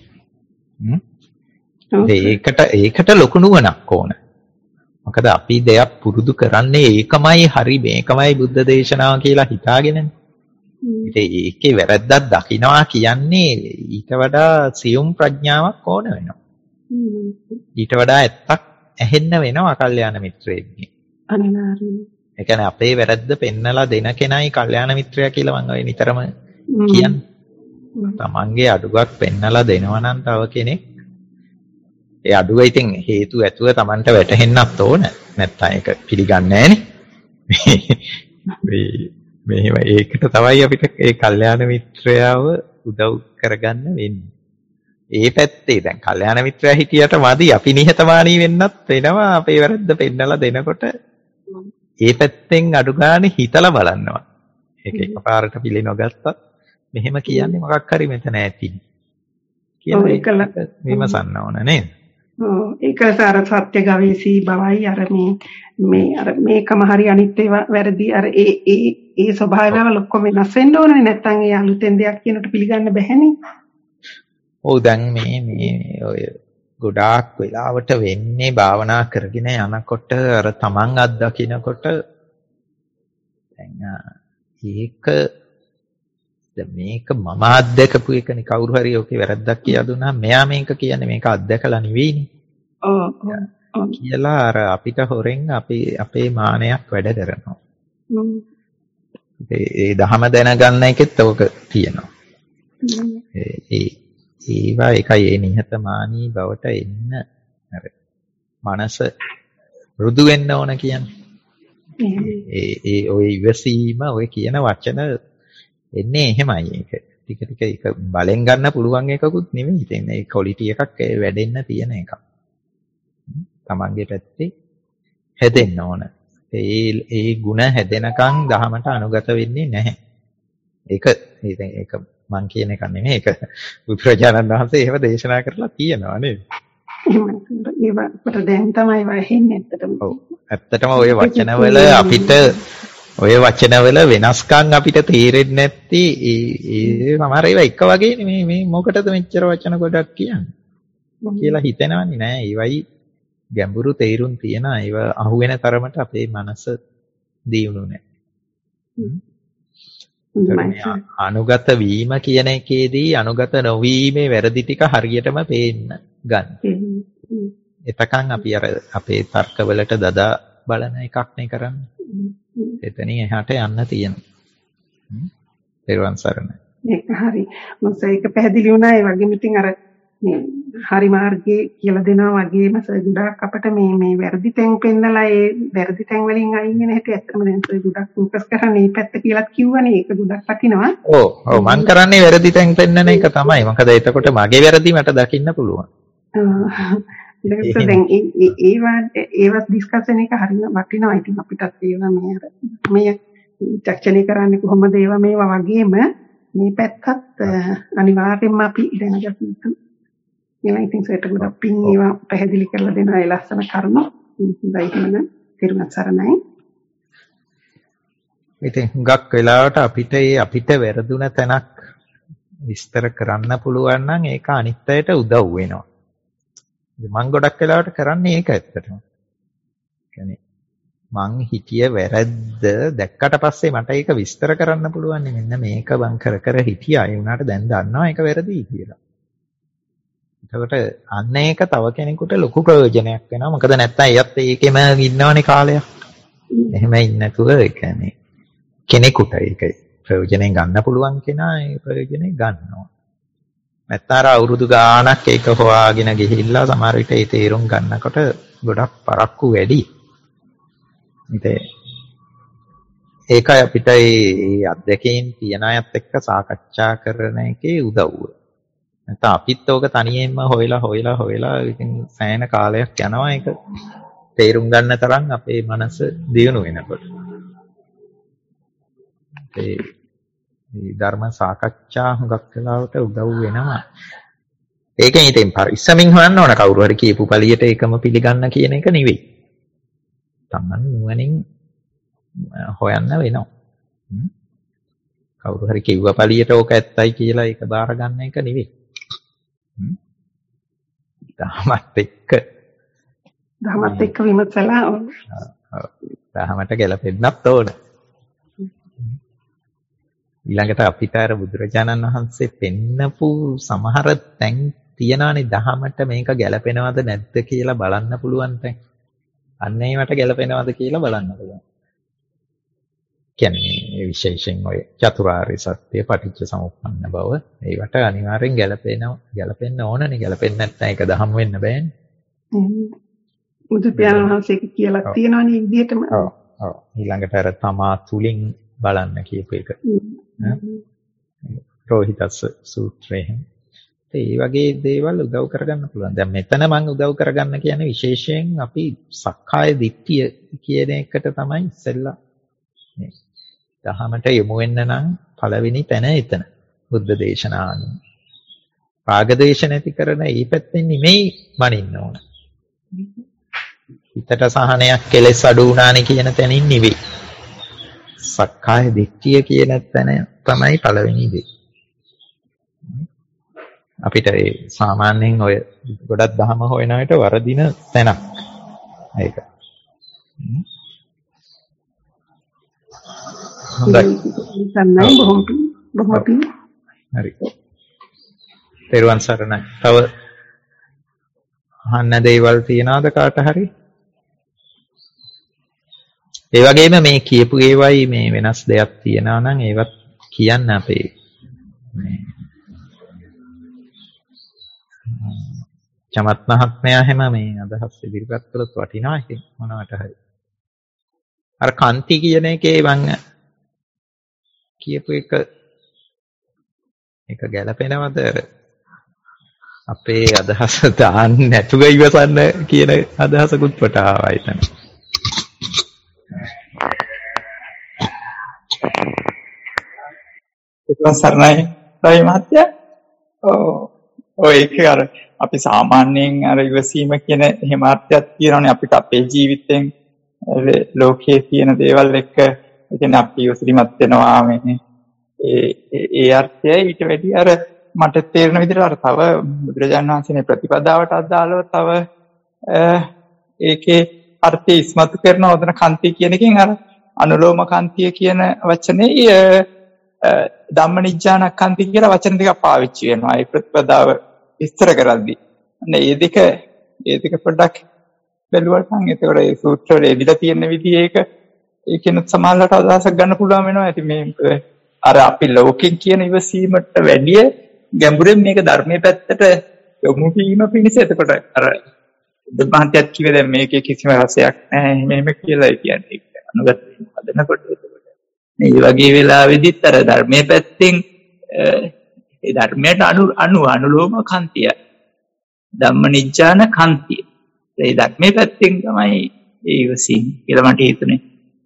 ඒකට ලොකු නුවණක් ඕන. මොකද අපි දෙයක් පුරුදු කරන්නේ ඒකමයි හරි මේකමයි බුද්ධ දේශනාව කියලා හිතාගෙනනේ. ඉතින් ඒකේ වැරද්දක් දකින්නවා කියන්නේ ඊට වඩා සියුම් ප්‍රඥාවක් ඕන වෙනවා. ඊට වඩා ඇත්තක් ඇහෙන්න වෙනවා කල්යාණ මිත්‍රයෙක්ගේ. අනිවාර්යයෙන්. ඒ කියන්නේ අපේ වැරද්ද පෙන්නලා දෙන කෙනයි කල්යාණ මිත්‍රයා කියලා මම ඔය නිතරම කියන්නේ. තමන්ගේ අඩුවක් පෙන්නලා දෙනවා නම් තව කෙනෙක් ඒ අඩුව ඉතින් හේතු ඇතුව Tamanට වැටහෙන්නත් ඕන. නැත්තම් ඒක පිළිගන්නේ නැහනේ. මෙහෙම ඒකට තමයි අපිට ඒ කල්යාණ මිත්‍රයාව උදව් කරගන්න වෙන්නේ. ඒ පැත්තේ දැන් කල්යාණ මිත්‍රයා හිටියට මදි අපි නිහතමානී වෙන්නත් වෙනවා අපේ වැරද්ද පෙන්නලා දෙනකොට. ඒ පැත්තෙන් අඩු ගන්න හිතලා බලනවා. ඒක එකපාරට පිළි නොගත්තත් මෙහෙම කියන්නේ මොකක් හරි මෙතන ඇති. කියලා ඒකල විමසන්න ඕන නේද? ඒක සාර සත්‍ය ගවේෂී බවයි අර මේ අර මේකම හරි අනිත් ඒවා වැරදි අර ඒ ස්වභාවයවල ඔක්කොම වෙනස් වෙන්න ඕනේ නැත්නම් ඒ අලුතෙන් දෙයක් කියනට පිළිගන්න බැහැනේ. ඔව් දැන් මේ ඔය ගොඩාක් වෙලාවට වෙන්නේ භාවනා කරගෙන යනකොට අර තමන් අත්දකින්නකොට දැන් ඒක දැන් මේක මම අත්දකපු එකනේ කවුරු හරි ඔකේ වැරද්දක් කියලා දුන්නා මෙයා මේක කියන්නේ මේක අත්දකලා නෙවෙයිනේ. ඔව් කියලා අර අපිට හොරෙන් අපේ මානයක් වැඩ කරනවා. ඒ දහම දැනගන්න එකෙත් ඕක තියෙනවා. ඒවා එකයි ඒ නිහතමානී බවට එන්න අර මනස මෘදු වෙන්න ඕන කියන්නේ. ඒ ඔය ඉවසීම ඔය කියන වචන එන්නේ එහෙමයි ඒක. ටික ඒක බලෙන් ගන්න පුළුවන් එකකුත් නෙමෙයි. ඉතින් ඒ ක්වොලිටි එකක් වැඩෙන්න තියෙන එකක්. තමන්ගේ පැත්තේ හැදෙන්න ඕන. ඒ ಗುಣ හැදෙනකන් දහමට අනුගත වෙන්නේ නැහැ. ඒක මං කියන එක නෙමෙයි. ඒක බුදුරජාණන් වහන්සේ එහෙම දේශනා කරලා තියෙනවා නේද? ඒවට දැන් තමයි වැහෙන්නේ ඇත්තටම. ඔව්. ඇත්තටම ওই වචනවල අපිට වෙනස්කම් අපිට තේරෙන්නේ නැති ඒ සමහර ඒවා එක වගේනේ මේ මොකටද මෙච්චර වචන ගොඩක් කියන්නේ කියලා හිතෙනවන්නේ නෑ. ඒවයි ගැඹුරු තේරුම් තියෙන ඒව අහුවෙන තරමට අපේ මනස දියුණු නෑ. අනුගත වීම කියන එකේදී අනුගත නොවීමේ වැරදි ටික හරියටම පේන්න ගන්න. එතකන් අපි අර අපේ තර්කවලට දදා බලන එකක් නේ කරන්නේ. එතනින් එහාට යන්න තියෙනවා. පෙරවන් සරණයි. ඒක හරි. මොකද ඒක පැහැදිලි වුණා. ඒ වගේම ඉතින් අර මේ හරි මාර්ගයේ කියලා දෙනවා වගේම ගොඩක් අපිට මේ වැරදි තැන් පෙන්නලා ඒ වැරදි තැන් වලින් අයින් වෙන හැටි ඇත්තම දැන් ගොඩක් ફોකස් කරන්නේ මේ පැත්ත කියලා කිව්වනේ. ඒක ගොඩක් වටිනවා. ඔව් මම කරන්නේ වැරදි තැන් පෙන්නන එක තමයි. මොකද එතකොට මගේ වැරදි මට දකින්න පුළුවන්. දැන් ඒවත් ඩිස්කස් වෙන එක හරිය වටිනවා. ඉතින් අපිටත් ඒවා මේ චර්චනය කරන්නේ කොහොමද ඒවා මේවා වගේම මේ පැත්තත් අනිවාර්යයෙන්ම අපි දැනගන්න ඕනේ. ඒවා ඉතින් සෙට ගොඩක් පින් ඒවා පැහැදිලි කරලා දෙනවා ඒ ලස්සන කරුණු. හොඳයි එහෙනම් තිරුවන් සරණයි. ඉතින් හුඟක් වෙලාවට අපිට වැරදුන තැනක් විස්තර කරන්න පුළුවන් නම් ඒක අනිත් අයට උදව් වෙනවා. මම ගොඩක් වෙලාවට කරන්නේ ඒක ඇත්තටම. කියන්නේ මං හිතිය වැරද්ද දැක්කට පස්සේ මට ඒක විස්තර කරන්න පුළුවන්. මෙන්න මේක මං කර හිටියා. ඒ වුණාට දැන් දන්නවා ඒක වැරදි කියලා. එතකොට අන්න ඒක තව කෙනෙකුට ලොකු ප්‍රයෝජනයක් වෙනවා. මොකද නැත්තම් එයත් ඒකෙම ඉන්නවනේ කාලයක්. එහෙම ඉන්නේ නැතුව ඒ කියන්නේ කෙනෙකුට ඒක ප්‍රයෝජනෙ ගන්න පුළුවන් කෙනා ඒ ප්‍රයෝජනෙ ගන්නවා. නැත්තර අවුරුදු ගාණක් ඒක හොයාගෙන ගිහිල්ලා සමහර විට ඒ තේරුම් ගන්නකොට ගොඩක් පරක්කු වැඩි. ඉතින් ඒකයි අපිට මේ අත්දැකීම් තියන අයත් එක්ක සාකච්ඡා කරන එකේ උදව්ව. නැත්නම් අපිත් ඕක තනියෙන්ම හොයලා ඉතින් සෑහෙන කාලයක් යනවා ඒක තේරුම් ගන්න තරම් අපේ මනස දියුණු වෙනකොට. ඒ ධර්ම සාකච්ඡා හුඟක් වෙලාවට උදව් වෙනවා. ඒකෙන් ඉතින් පරිස්සමින් හොයන්න ඕන කවුරු හරි කියපු පළියට ඒකම පිළිගන්න කියන එක නෙවෙයි. තමන් නුවණින් හොයන්න වෙනවා. කවුරු හරි කිව්ව පළියට ඕක ඇත්තයි කියලා ඒක බාර ගන්න එක නෙවෙයි. දහමත් එක්ක විමසලා දහමට ගැලපෙන්නත් ඕන. ඊළඟට අපිට අර බුදුරජාණන් වහන්සේ පෙන්නපු සමහර තැන් තියනවානේ දහමට මේක ගැලපෙනවද නැද්ද කියලා බලන්න පුළුවන් තැන්. අන්න ඒවට ගැලපෙනවද කියලා බලන්න පුළුවන්. කියන්නේ විශේෂයෙන් ඔය චතුරාර්ය සත්‍ය පටිච්ච සමුප්පන්න බව ඒවට අනිවාර්යෙන් ගැලපෙන්න ඕනනේ. ගැලපෙන්නේ නැත්නම් ඒක දහම් වෙන්න බෑනේ. බුදු පියාණන් වහන්සේ කියලා තියෙනවානේ විදිහටම. ඔව්. ඊළඟට අර තමා තුලින් බලන්න කියපු එක. රෝහිතස්ස සූත්‍රයෙන්. ඒ වගේ දේවල් උදව් කරගන්න පුළුවන්. දැන් මෙතන මම උදව් කරගන්න කියන්නේ විශේෂයෙන් අපි සක්කාය දිට්ඨිය කියන එකට තමයි ඉස්සෙල්ලා මේ දහමට යොමු වෙන්න නම් පළවෙනි තැන එතන. බුද්ධ දේශනාවනේ. රාග දේශ නැති කරන මේ පැත්තෙන් නෙමෙයි මනින්න ඕන. හිතට සහනයක් කෙලෙස් අඩු වුණානේ කියන තැනින් නෙවෙයි. සක්කාය දිට්ඨිය කියන තැන තමයි පළවෙනි දේ. අපිට ඒ සාමාන්‍යයෙන් ඔය ගොඩක් දහම හොයන විට වරදින තැනක්. ඒක. හොඳයි. හරි. තෙරුවන් සරණයි. තව අහන්න දේවල් තියනවාද කාට හරි? ඒ වගේම මේ කියපු ඒවයි මේ වෙනස් දෙයක් තියනවා නම් ඒවත් කියන්න අපේ මේ චමත් මහත්මයා හැම මේ අදහස් ඉදිරිපත් කළොත් වටිනවා. ඉතින් මොනවට හරි අර කාන්ති කියන එකේ මම කියපු එක ගැලපෙනවද අපේ අදහස දාන්න නැතුව ඉවසන්න කියන අදහසකුත් වට ආවා එතන. ඒක සරණයි රවි මහත්තයා. ඔය ඒක අර අපි සාමාන්‍යයෙන් අර ඉවසීම කියන එහෙම අර්ථයක් තියෙනවානේ අපිට අපේ ජීවිතෙන් ලෝකයේ තියෙන දේවල් එක්ක ඒ කියන්නේ අපි ඉවසීමත් වෙනවා මේ ඒ අර්ථයයි ඊට වැඩි අර මට තේරෙන විදිහට අර තව බුදුරජාණන් වහන්සේගේ ප්‍රතිපදාවට අදාළව තව ඒකේ අර්ථය ඉස්මතු කරන උදන කාන්තිය කියන එකෙන් අර අනුලෝම කාන්තිය කියන වචනේ ධම්මනිජ්ජාන කාන්තිය කියලා වචන දෙකක් පාවිච්චි වෙනවා ඒ ප්‍රතිපදාව විස්තර කරද්දී. අන්න ඒ දෙක පොඩ්ඩක් බැලුවට නම් එතකොට ඒ සූත්‍රවල එදිලා තියෙන විදිහ ඒකෙන් සමානලට අදහසක් ගන්න පුළුවන් වෙනවා. ඉතින් මේ අර අපි ලෝකෙන් කියන ඉවසීමට වැඩිය ගැඹුරෙන් මේක ධර්මයේ පැත්තට යොමු වීම පිණිස එතකොට අර දුර්මාන්තයක් කිව්වේ දැන් මේකේ කිසිම රසයක් නැහැ එහෙම කියලා කියන්නේ අනුගත හදනකොට එතකොට මේ වගේ වෙලාවෙදිත් අර ධර්මයේ පැත්තෙන් ඒ ධර්මයට අනුලෝම කාන්තිය ධම්මනිජ්ජාන කාන්තිය ඒ ධර්මයේ පැත්තෙන් තමයි ඒ ඉවසීම කියලා මට හිතුනේ.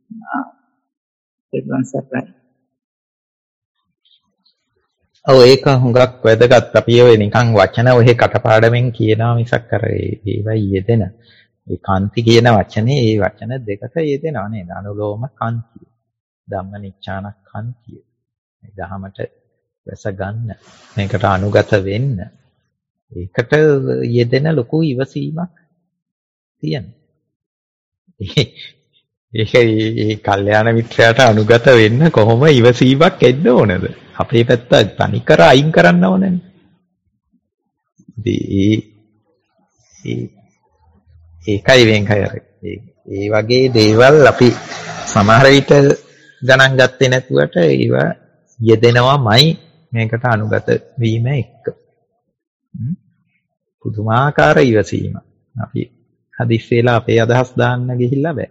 ඔව් ඒක හුඟක් වැදගත්. අපි ඔය නිකන් වචන ඔහෙ කටපාඩමින් කියනවා මිසක් අර ඒවයි යෙදෙන ඒ කාන්ති කියන වචනේ ඒ වචන දෙකක යෙදෙනවා නේද? අනුලෝම කාන්තිය, ධම්මනිච්ඡාන කාන්තිය. මේ දහමට වැස ගන්න, මේකට අනුගත වෙන්න. ඒකට යෙදෙන ලොකු ඉවසීමක් තියෙනවා. ඒක ඒ කල්යාණ මිත්‍රයාට අනුගත වෙන්න කොහොම ඉවසීමක් එන්න ඕනද? අපේ පැත්ත තනිකර අයින් කරන්න ඕනනේ. ඒකයි වෙන්කය ඒ වගේ දේවල් අපි සමහර විට ගණන් ගත්තේ නැතුවට ඒවා යෙදෙනවාමයි මේකට අනුගත වීම එක්ක. පුදුමාකාර ඉවසීම. අපි හදිස්සි වෙලා අපේ අදහස් දාන්න ගිහිල්ලා බෑ.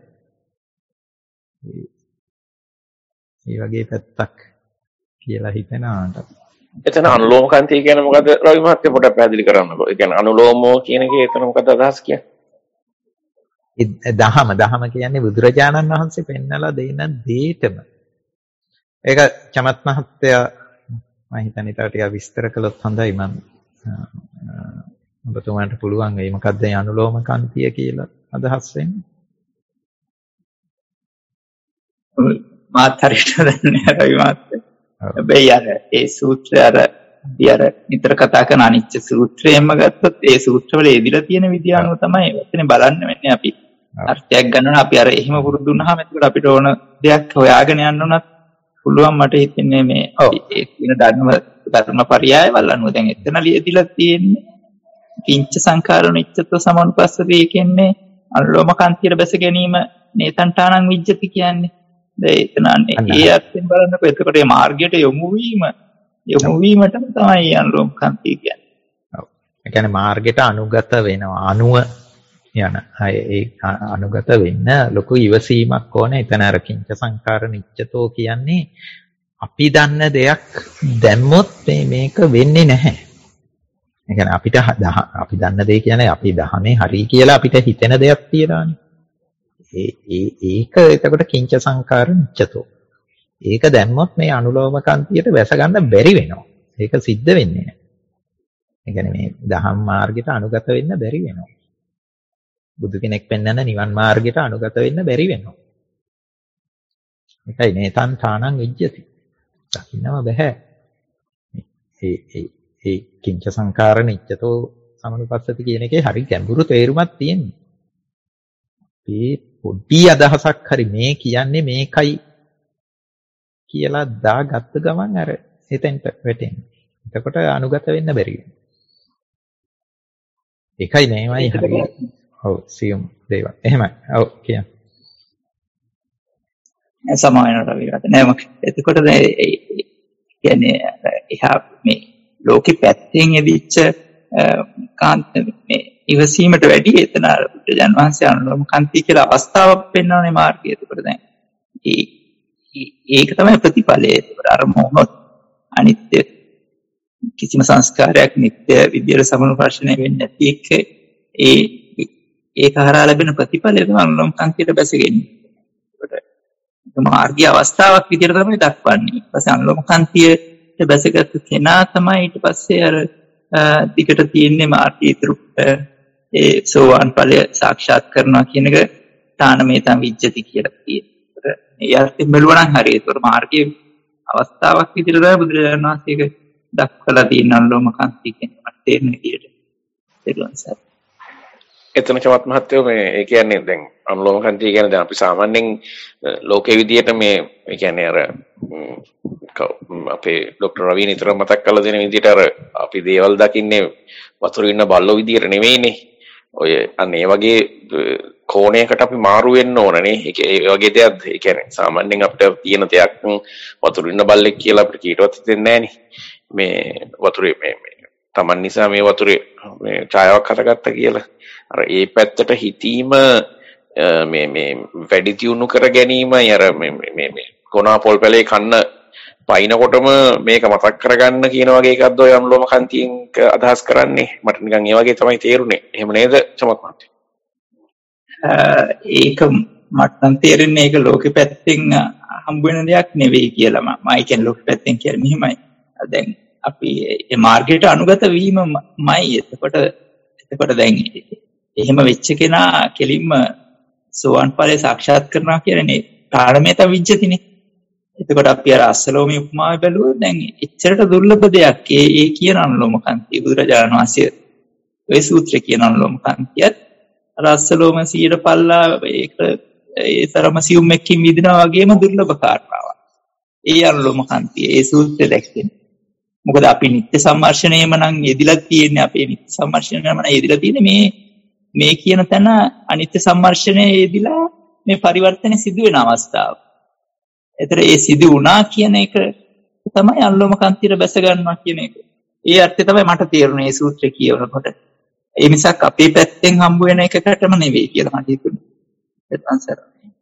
ඒ වගේ පැත්තක් කියලා හිතෙනාට. එතන අනුලෝම කාන්තිය කියන්නේ මොකද රවි මහත්තයා පොඩ්ඩක් පැහැදිලි කරන්නකෝ. ඒ කියන්නේ අනුලෝමෝ කියන එකේ එතන මොකද අදහස් කියන්නේ? දහම කියන්නේ බුදුරජාණන් වහන්සේ පෙන්නලා දෙන දේටම. ඒක චමත් මහත්තයා මම හිතන්නේ ඊට ටිකක් විස්තර කළොත් හොඳයි. මම ඔබතුමාට පුළුවන් වෙයි මොකක්ද මේ අනුලෝම කාන්තිය කියලා අදහස් වෙන්නේ? මාත් හරියට දන්නේ රවි මහත්තයා. හැබැයි අර ඒ සූත්‍රය අර නිතර කතා කරන අනිච්ච සූත්‍රයෙන්ම ගත්තොත් ඒ සූත්‍රවල එදිලා තියෙන විදිය අනුව තමයි එතන බලන්න වෙන්නේ. අපි අර්ථයක් ගන්නවා අපි අර එහෙම පුරුදු වුණාම එතකොට අපිට ඕන දෙයක් හොයාගෙන යන්න උනත් පුළුවන්. මට හිතෙන්නේ මේ ඒ කියන ධර්මපරයයවල් අනුව දැන් එතන ලියදිලා තියෙන්නේ කිංච සංකාරණිච්චත්ව සමනුපස්සදී කියන්නේ අනුලෝම කාන්තියට බැස ගැනීම නේතන්ටානං විජ්ජති කියන්නේ. එතනන්නේ ඒ අර්ථයෙන් බලනකොට එතකොට මේ මාර්ගයට යොමු වීමටම තමයි අනුලෝම කාන්තිය කියන්නේ. ඔව්. ඒ කියන්නේ මාර්ගයට අනුගත වෙනවා. අනුව යන ඒ අනුගත වෙන්න ලොකු ඉවසීමක් ඕනේ. එතන අර කිංච සංකාර නිච්චතෝ කියන්නේ අපි දන්න දෙයක් දැම්මොත් මේක වෙන්නේ නැහැ. ඒ කියන්නේ අපි දන්න දේ කියන්නේ අපි දහමේ හරි කියලා අපිට හිතෙන දෙයක් තියෙනවානේ. ඒක එතකොට කිංච සංකාර නිච්චතෝ. ඒක දැම්මොත් මේ අනුලෝම කාන්තියට වැස ගන්න බැරි වෙනවා. ඒක සිද්ධ වෙන්නේ නැහැ. ඒ කියන්නේ මේ දහම් මාර්ගයට අනුගත වෙන්න බැරි වෙනවා. බුදු කෙනෙක් පෙන්වන නිවන් මාර්ගයට අනුගත වෙන්න බැරි වෙනවා. ඒකයි නේතන් තානං විජ්ජති. දකින්නම බෑ. ඒ කිංච සංකාර නිච්චතෝ සමනුපස්සති කියන එකේ හරි ගැඹුරු තේරුමක් තියෙනවා. මේ පොඩි අදහසක් හරි මේ කියන්නේ මේකයි කියලා දාගත්ත ගමන් අර එතෙන්ට වැටෙනවා. එතකොට අනුගත වෙන්න බැරි වෙනවා. ඒකයි නේමයි හරි. ඔව් සියුම් දේවල්. එහෙමයි. ඔව් කියන්න. සමානවට විරත නෑ මම. එතකොට කියන්නේ එහා මේ ලෝකෙ පැත්තෙන් එදිච්ච මේ ඉවසීමට වැඩි එතන බුදුන් වහන්සේ අනුලෝම කාන්තිය කියලා අවස්ථාවක් පෙන්වන්නේ මාර්ගය. එතකොට දැන් ඒක තමයි ප්‍රතිඵලය. එතකොට අර මොහොත් අනිත්‍ය කිසිම සංස්කාරයක් නිත්‍ය විදියට සමනුපර්ශනය වෙන්නේ නැති එක ඒක හරහා ලැබෙන ප්‍රතිඵලය තමයි අනුලෝම කාන්තියට බැසගන්නේ. එතකොට මාර්ගීය අවස්ථාවක් විදියට තමයි දක්වන්නේ. ඊට පස්සේ අනුලෝම කාන්තියට බැසගත් කෙනා තමයි ඊට පස්සේ අර දිගට තියෙන්නේ මාර්ගය ඉදිරියට ඒ සෝවාන් ඵලය සාක්ෂාත් කරනවා කියන එක තානමේතං විජ්ජති කියලා කියනවා. ඒ අර්ථයෙන් බලුවා නම් හරියට ඒතර මාර්ගයේ අවස්ථාවක් විදිහට බුදුරජාණන් වහන්සේ ඒක දක්වලා තියෙනවා ලෝමකාන්ති කියන මට තේරෙන විදිහට. ඒකලන් සර්. එතන චමත් මහත්තයෝ මේ ඒ කියන්නේ දැන් අනුලෝමකාන්තිය කියන්නේ දැන් අපි සාමාන්‍යයෙන් ලෝකයේ විදියට මේ ඒ කියන්නේ අර අපේ ડોક્ટર රවීන් විතර මතක් කරලා දෙන විදියට අර අපි දේවල් දකින්නේ වතුරේ ඉන්න බල්ලෝ විදියට නෙමෙයිනේ. ඔය අන්න ඒ වගේ කෝණයකට අපි මාරු වෙන්න ඕනනේ. ඒ වගේ දෙයක් ඒ කියන්නේ සාමාන්‍යයෙන් අපිට තියෙන දෙයක් වතුරේ ඉන්න බල්ලෙක් කියලා අපිට කීටවත් හිතෙන්නේ නැහනේ. මේ වතුරේ මේ Taman නිසා මේ වතුරේ මේ ඡායාවක් හටගත්තා කියලා. අර ඒ පැත්තට හිතීම මේ වැඩි දියුණු කර ගැනීමයි අර මේ කොනා පොල් පැලේ කන්න පයින්නකොටම මේක මතක් කරගන්න කියන වගේ එකක්ද ඔය අනුලෝමකාන්තියෙන් අදහස් කරන්නේ. මට නිකන් ඒ වගේ තමයි තේරුනේ. එහෙම නේද චමත් මහත්තයා? ඒක මට නම් තේරෙන්නේ ඒක ලෝකෙ පැත්තෙන් හම්බ වෙන දෙයක් නෙවෙයි කියලා. මම කියන්නේ ලෝකෙ පැත්තෙන් කියන්නේ මෙහෙමයි. දැන් අපි මේ මාර්ගයට අනුගත වීමමයි. එතකොට දැන් එහෙම වෙච්ච කෙනා කෙලින්ම සෝවන් ඵලයේ සාක්ෂාත් කරනවා කියන්නේ තාරමේත විජ්ජතිනේ. එතකොට අපි අර අස්සලෝමී උපමාව බැලුවොත් දැන් එච්චරට දුර්ලභ දෙයක් ඒ කියන අනුලෝමකාන්තිය බුදුරජාණන් වහන්සේ ඔය සූත්‍රය කියන අනුලෝමකාන්තියත් අර අස්සලෝම 100 පල්ලා ඒක ඒ තරම සියුම් එක්කින් විදිනවා වගේම දුර්ලභ කාරණාවක්. ඒ අනුලෝමකාන්තිය ඒ සූත්‍රය දැක්කේ. මොකද අපි නිත්‍ය සම්මර්ෂණයම නම් යෙදිලා තියෙන්නේ අපේ නිත්‍ය සම්මර්ෂණයම නම් යෙදිලා තියෙන්නේ මේ කියන තැන අනිත්‍ය සම්මර්ෂණයේ යෙදිලා මේ පරිවර්තන සිදු වෙන අවස්ථාව. ඒතර ඒ සිදු වුණා කියන එක තමයි අනුලෝමකාන්තියට බැස ගන්නවා කියන එක. ඒ අර්ථය තමයි මට තේරුනේ මේ සූත්‍රය කියවනකොට. ඒ මිසක් අපේ පැත්තෙන් හම්බ වෙන එකකටම නෙවෙයි කියලා මට හිතුනේ. ඒත් සර්.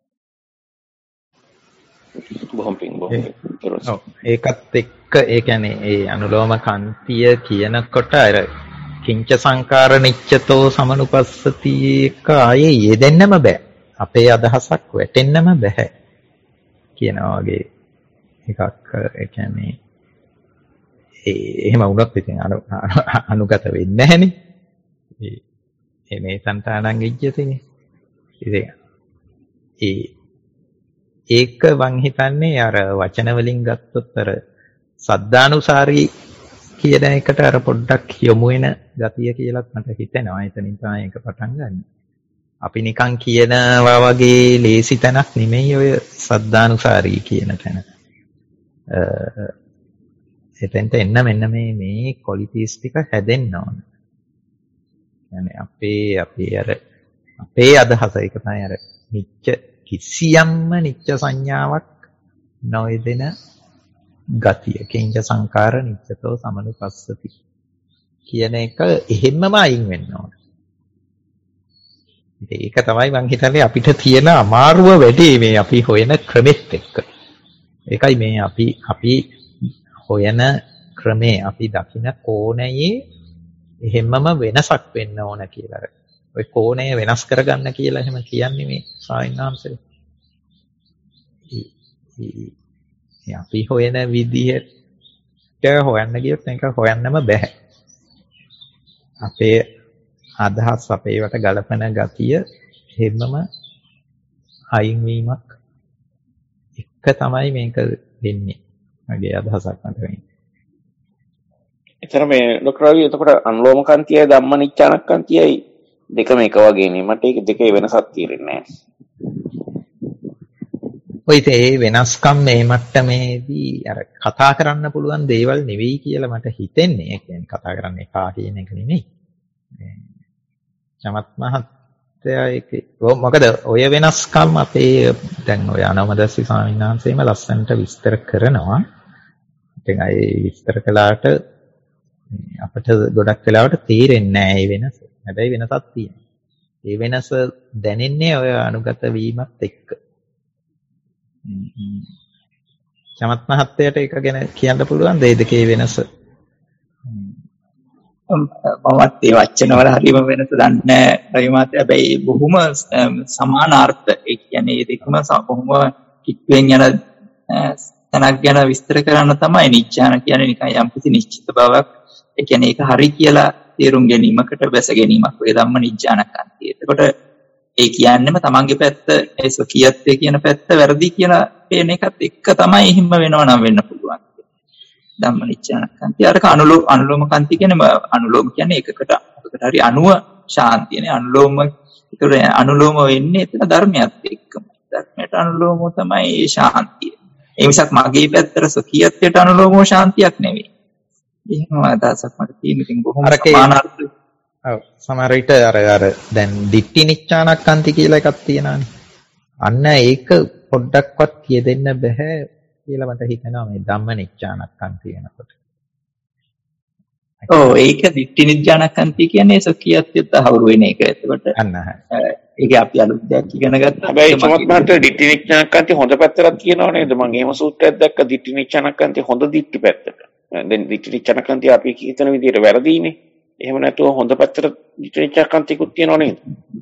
බොහොම පිං. ඒකත් එක්ක ඒ කියන්නේ ඒ අනුලෝමකාන්තිය කියනකොට අර කිංච සංකාර නිච්චතෝ සමනුපස්සති එක ආයේ යෙදෙන්නම බෑ. අපේ අදහසක් වැටෙන්නම බෑ. කියනවා වගේ එකක් ඒ කියන්නේ එහෙම වුණොත් ඉතින් අනුගත වෙන්නේ නැහනේ. මේ సంతాනං ඉජ්ජතිනේ. ඉතින් ඒක මං හිතන්නේ අර වචන වලින් ගත්තොත් අර සද්ධානුසාරී කියන එකට අර පොඩ්ඩක් යොමු වෙන ගතිය කියලාත් මට හිතෙනවා. එතනින් තමයි ඒක පටන් ගන්න. අපි නිකන් කියනවා වගේ ලේසි තැනක් නෙමෙයි ඔය සද්ධානුසාරී කියන තැන. එතෙන්ට එන්න මෙන්න මේ ක්වොලිටිස් ටික හැදෙන්න ඕන. يعني අපේ අදහස ඒක තමයි අර නිච්ච කිසියම්ම නිච්ච සංඥාවක් නොයදෙන ගතිය. කිංච සංකාර නිච්චතෝ සමනුපස්සති කියන එක එහෙම්මම අයින් වෙන්න ඕන. ඒක තමයි මං හිතන්නේ අපිට තියෙන අමාරුව වැඩි මේ අපි හොයන ක්‍රමෙත් එක්ක. ඒකයි මේ අපි හොයන ක්‍රමේ අපි දකින කෝණයේ එහෙම්මම වෙනසක් වෙන්න ඕන කියලා. ඔය කෝණය වෙනස් කරගන්න කියලා එහෙම කියන්නේ මේ සායනාංශේ. අපි හොයන විදිහට හොයන්න ගියොත් මේක හොයන්නම බෑ. අපේ අදහස් අපේ වට ගලපන ගතිය හැමම අයින් වීමක් එක තමයි මේක වෙන්නේ. මගේ අදහසක් මත වෙන්නේ. එතන මේ ડોક્ટર රවි එතකොට අනුලෝමකාන්තියයි ධම්මනිච්ඡානකාන්තියයි දෙකම එක වගේනේ. මට ඒක දෙකේ වෙනසක් තේරෙන්නේ නැහැ. ඔය ඒ වෙනස්කම් මේ මට්ටමේදී අර කතා කරන්න පුළුවන් දේවල් නෙවෙයි කියලා මට හිතෙන්නේ. ඒ කියන්නේ කතා කරන්න එපා කියන එක නෙමෙයි. චමත් මහත්තයා ඒක මොකද ඔය වෙනස්කම් අපේ දැන් ඔය අනවදස්සි ස්වාමීන් වහන්සේම ලස්සනට විස්තර කරනවා. ඉතින් අය විස්තර කළාට අපිට ගොඩක් වෙලාවට තේරෙන්නේ නැහැ මේ වෙනස. හැබැයි වෙනසක් තියෙනවා. ඒ වෙනස දැනෙන්නේ ඔය අනුගත වීමත් එක්ක. චමත් මහත්තයාට ඒක ගැන කියන්න පුළුවන් දෙය දෙකේ වෙනස. මමත් ඒ වචන වල හරියම වෙනස දන්නේ නැහැ රවි මහත්තයා. හැබැයි බොහොම සමානාර්ථ. ඒ කියන්නේ මේ දෙකම බොහොම කිට්ටුවෙන් යන තැනක් ගැන විස්තර කරන්න තමයි නිච්ඡාන කියන්නේ. නිකන් යම්කිසි නිශ්චිත බවක් ඒ කියන්නේ ඒක හරි කියලා තේරුම් ගැනීමකට බැස ගැනීමක් ඔය ධම්ම නිජ්ජානකාන්තිය. එතකොට ඒ කියන්නේම තමන්ගේ පැත්ත ඒ සොකියත්ය කියන පැත්ත වැරදි කියලා පේන එකත් එක්ක තමයි එහෙම වෙනව නම් වෙන්න පුළුවන්. ධම්ම නිජ්ජානකාන්තිය අරක අනුලෝම කාන්ති කියන්නේ අනුලෝම කියන්නේ එකකට හරි අනුව ශාන්තියනේ අනුලෝම ඒතර අනුලෝම වෙන්නේ එතන ධර්මයත් එක්කම. ධර්මයට අනුලෝමව තමයි ඒ ශාන්තිය. ඒ මිසක් මගේ පැත්තට සොකියත්යට අනුලෝමව ශාන්තියක් නෙවෙයි. එහෙම අදහසක් මට තියෙන ඉතින් බොහොම සමානාර්ථ. ඔව් සමහර විට අර දැන් දිට්ඨි නිච්ඡානක්ඛන්ති කියලා එකක් තියෙනවානේ. අන්න ඒක පොඩ්ඩක්වත් කියදෙන්න බෑ කියලා මට හිතෙනවා මේ ධම්ම නිච්ඡානක්ඛන්ති වෙනකොට. ඔව් ඒක දිට්ඨි නිච්ඡානක්ඛන්ති කියන්නේ සොකියත්යට හවුරු වෙන එක. එතකොට අන්න ඒක අපි අලුත් දෙයක් ඉගෙන ගත්තා. හැබැයි සමත් මහත්තයා දිට්ඨි නිච්ඡානක්ඛන්ති හොඳ පැත්තට කියනව නේද? මම එහෙම සූත්‍රයක් දැක්ක දිට්ඨි නිච්ඡානක්ඛන්ති හොඳ දිට්ඨි පැත්තට. දැන් දිට්ඨි නිච්ඡානක්ඛන්ති අපි හිතන විදිහට වැරදීනේ. එහෙම නැතුව හොඳ පැත්තට දිට්ඨි නිච්ඡානක්ඛන්තිකුත් කියනව නේද?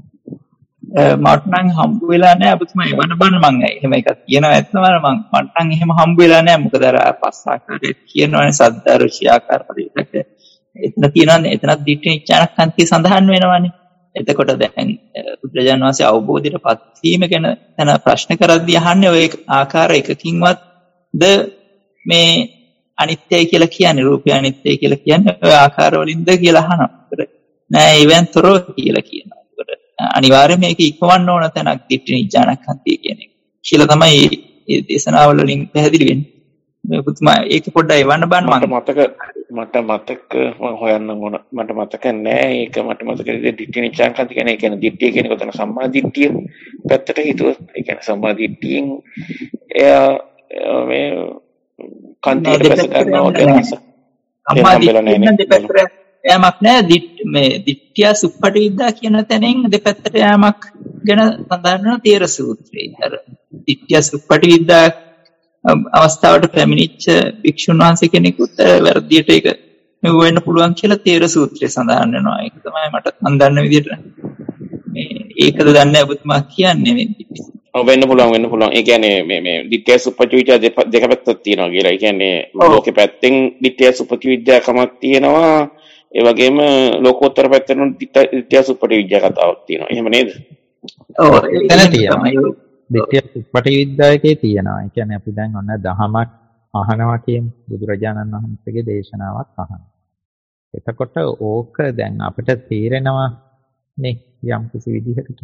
මට නම් හම්බ වෙලා නැහැ අපතුමා එවන බන්න මම එහෙම එකක් කියනවා ඇත්තම මට නම් එහෙම හම්බ වෙලා නැහැ මොකද අර පස් ආකාරයට කියනවනේ සද්දා රුචි ආකාර පරිදි එතන තියෙනවානේ එතනත් දිට්ඨි නිච්ඡානක්ඛන්තිය සඳහන් වෙනවානේ එතකොට දැන් බුදුරජාණන් වහන්සේ අවබෝධයටපත් වීම ගැන තන ප්‍රශ්න කරද්දී අහන්නේ ඔය ආකාර එකකින්වත් ද මේ අනිත්‍යයි කියලා කියන්නේ රූපය අනිත්‍යයි කියලා කියන්නේ ඔය ආකාර වලින්ද කියලා අහනවා නෑ ඉවෙන්තරෝ කියලා කියනවා අනිවාර්යයෙන් මේක ඉක්මවන්න ඕන තැනක් දිට්ඨි නිච්ඡානක්ඛන්තිය කියන එක. කියලා තමයි මේ දේශනාවල වලින් පැහැදිලි වෙන්නේ. මේ පුතුමා ඒක පොඩ්ඩක් එවන්න බෑ මට මතක මම හොයන්න ඕන මට මතක නෑ ඒක මට මතක දිට්ඨි නිච්ඡානක්ඛන්තිය කියන්නේ ඒ කියන්නේ දිට්ඨිය කියන එක තමයි සම්මා දිට්ඨිය පැත්තට හිතුවොත් ඒ කියන්නේ සම්මා දිට්ඨියෙන් එයා මේ කන්තියට බැස ගන්නවා කියන සම්මා දිට්ඨියෙන් දෙපැත්තට යමක් නෑ මේ දිට්ඨිය සුප්පටිවිද්දා කියන තැනින් දෙපැත්තට යමක් ගැන සඳහන් වෙන තේර සූත්‍රයේ. අර දිට්ඨිය සුප්පටිවිද්දා අවස්ථාවට පැමිණිච්ච භික්ෂුන් වහන්සේ කෙනෙකුට වැරදියට ඒක මෙව වෙන්න පුළුවන් කියලා තේර සූත්‍රයේ සඳහන් වෙනවා. ඒක තමයි මට මන් දන්න විදිහට මේ ඒකද දන්නේ ඔබතුමා කියන්නේ මේ දිට්ඨිය. ඔව් වෙන්න පුළුවන්. ඒ කියන්නේ මේ දිට්ඨිය සුප්පටිවිද්දා දෙක පැත්තක් තියෙනවා කියලා. ඒ කියන්නේ ලෝකේ පැත්තෙන් දිට්ඨිය සුප්පටිවිද්දා කමක් තියෙනවා. ඒ වගේම ලෝකෝත්තර පැත්තෙන් දිට්ඨිය සුප්පටිවිද්‍යා කතාවක් තියෙනවා. එහෙම නේද? ඔව් එතන තියෙනවා. දිට්ඨිය සුප්පටිවිද්‍යාවකේ තියෙනවා. ඒ කියන්නේ අපි දැන් ඔන්න දහමක් අහනවා කියමු. බුදුරජාණන් වහන්සේගේ දේශනාවක් අහනවා. එතකොට ඕක දැන් අපිට තේරෙනවා නේ යම් කිසි විදිහකට.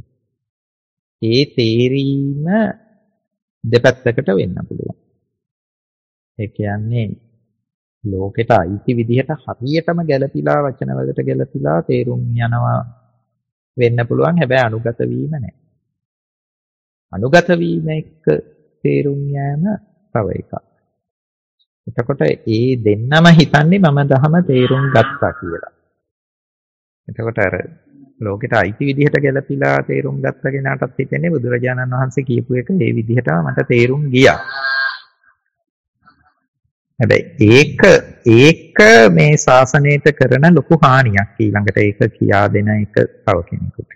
ඒ තේරීම දෙපැත්තකට වෙන්න පුළුවන්. ඒ කියන්නේ ලෝකෙට අයිති විදිහට හරියටම ගැළපීලා වචනවලට ගැළපීලා තේරුම් යනවා වෙන්න පුළුවන් හැබැයි අනුගත වීම නැහැ. අනුගත වීම එක්ක තේරුම් යෑම තව එකක්. එතකොට ඒ දෙන්නම හිතන්නේ මම දහම තේරුම් ගත්තා කියලා. එතකොට අර ලෝකෙට අයිති විදිහට ගැළපීලා තේරුම් ගත්ත කෙනාටත් හිතෙන්නේ බුදුරජාණන් වහන්සේ කියපු එක ඒ විදිහටම මට තේරුම් ගියා. හැබැයි ඒක මේ ශාසනයට කරන ලොකු හානියක් ඊළඟට ඒක කියා දෙන එක තව කෙනෙකුට.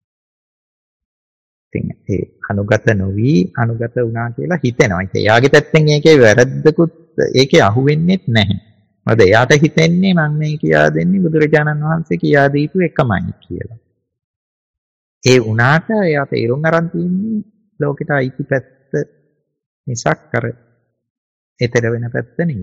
ඉතින් ඒ අනුගත නොවි අනුගත වුණා කියලා හිතෙනවා. ඉතින් එයාගේ පැත්තෙන් ඒකේ වැරද්දකුත් ඒකේ අහුවෙන්නේත් නැහැ. මොකද එයාට හිතෙන්නේ මම මේ කියා දෙන්නේ බුදුරජාණන් වහන්සේ කියා දීපු එකමයි කියලා. ඒ වුණාට එයා තේරුම් අරන් තින්නේ ලෝකෙට අයිති පැත්ත මිසක් අර එතර වෙන පැත්ත නෙවෙයි.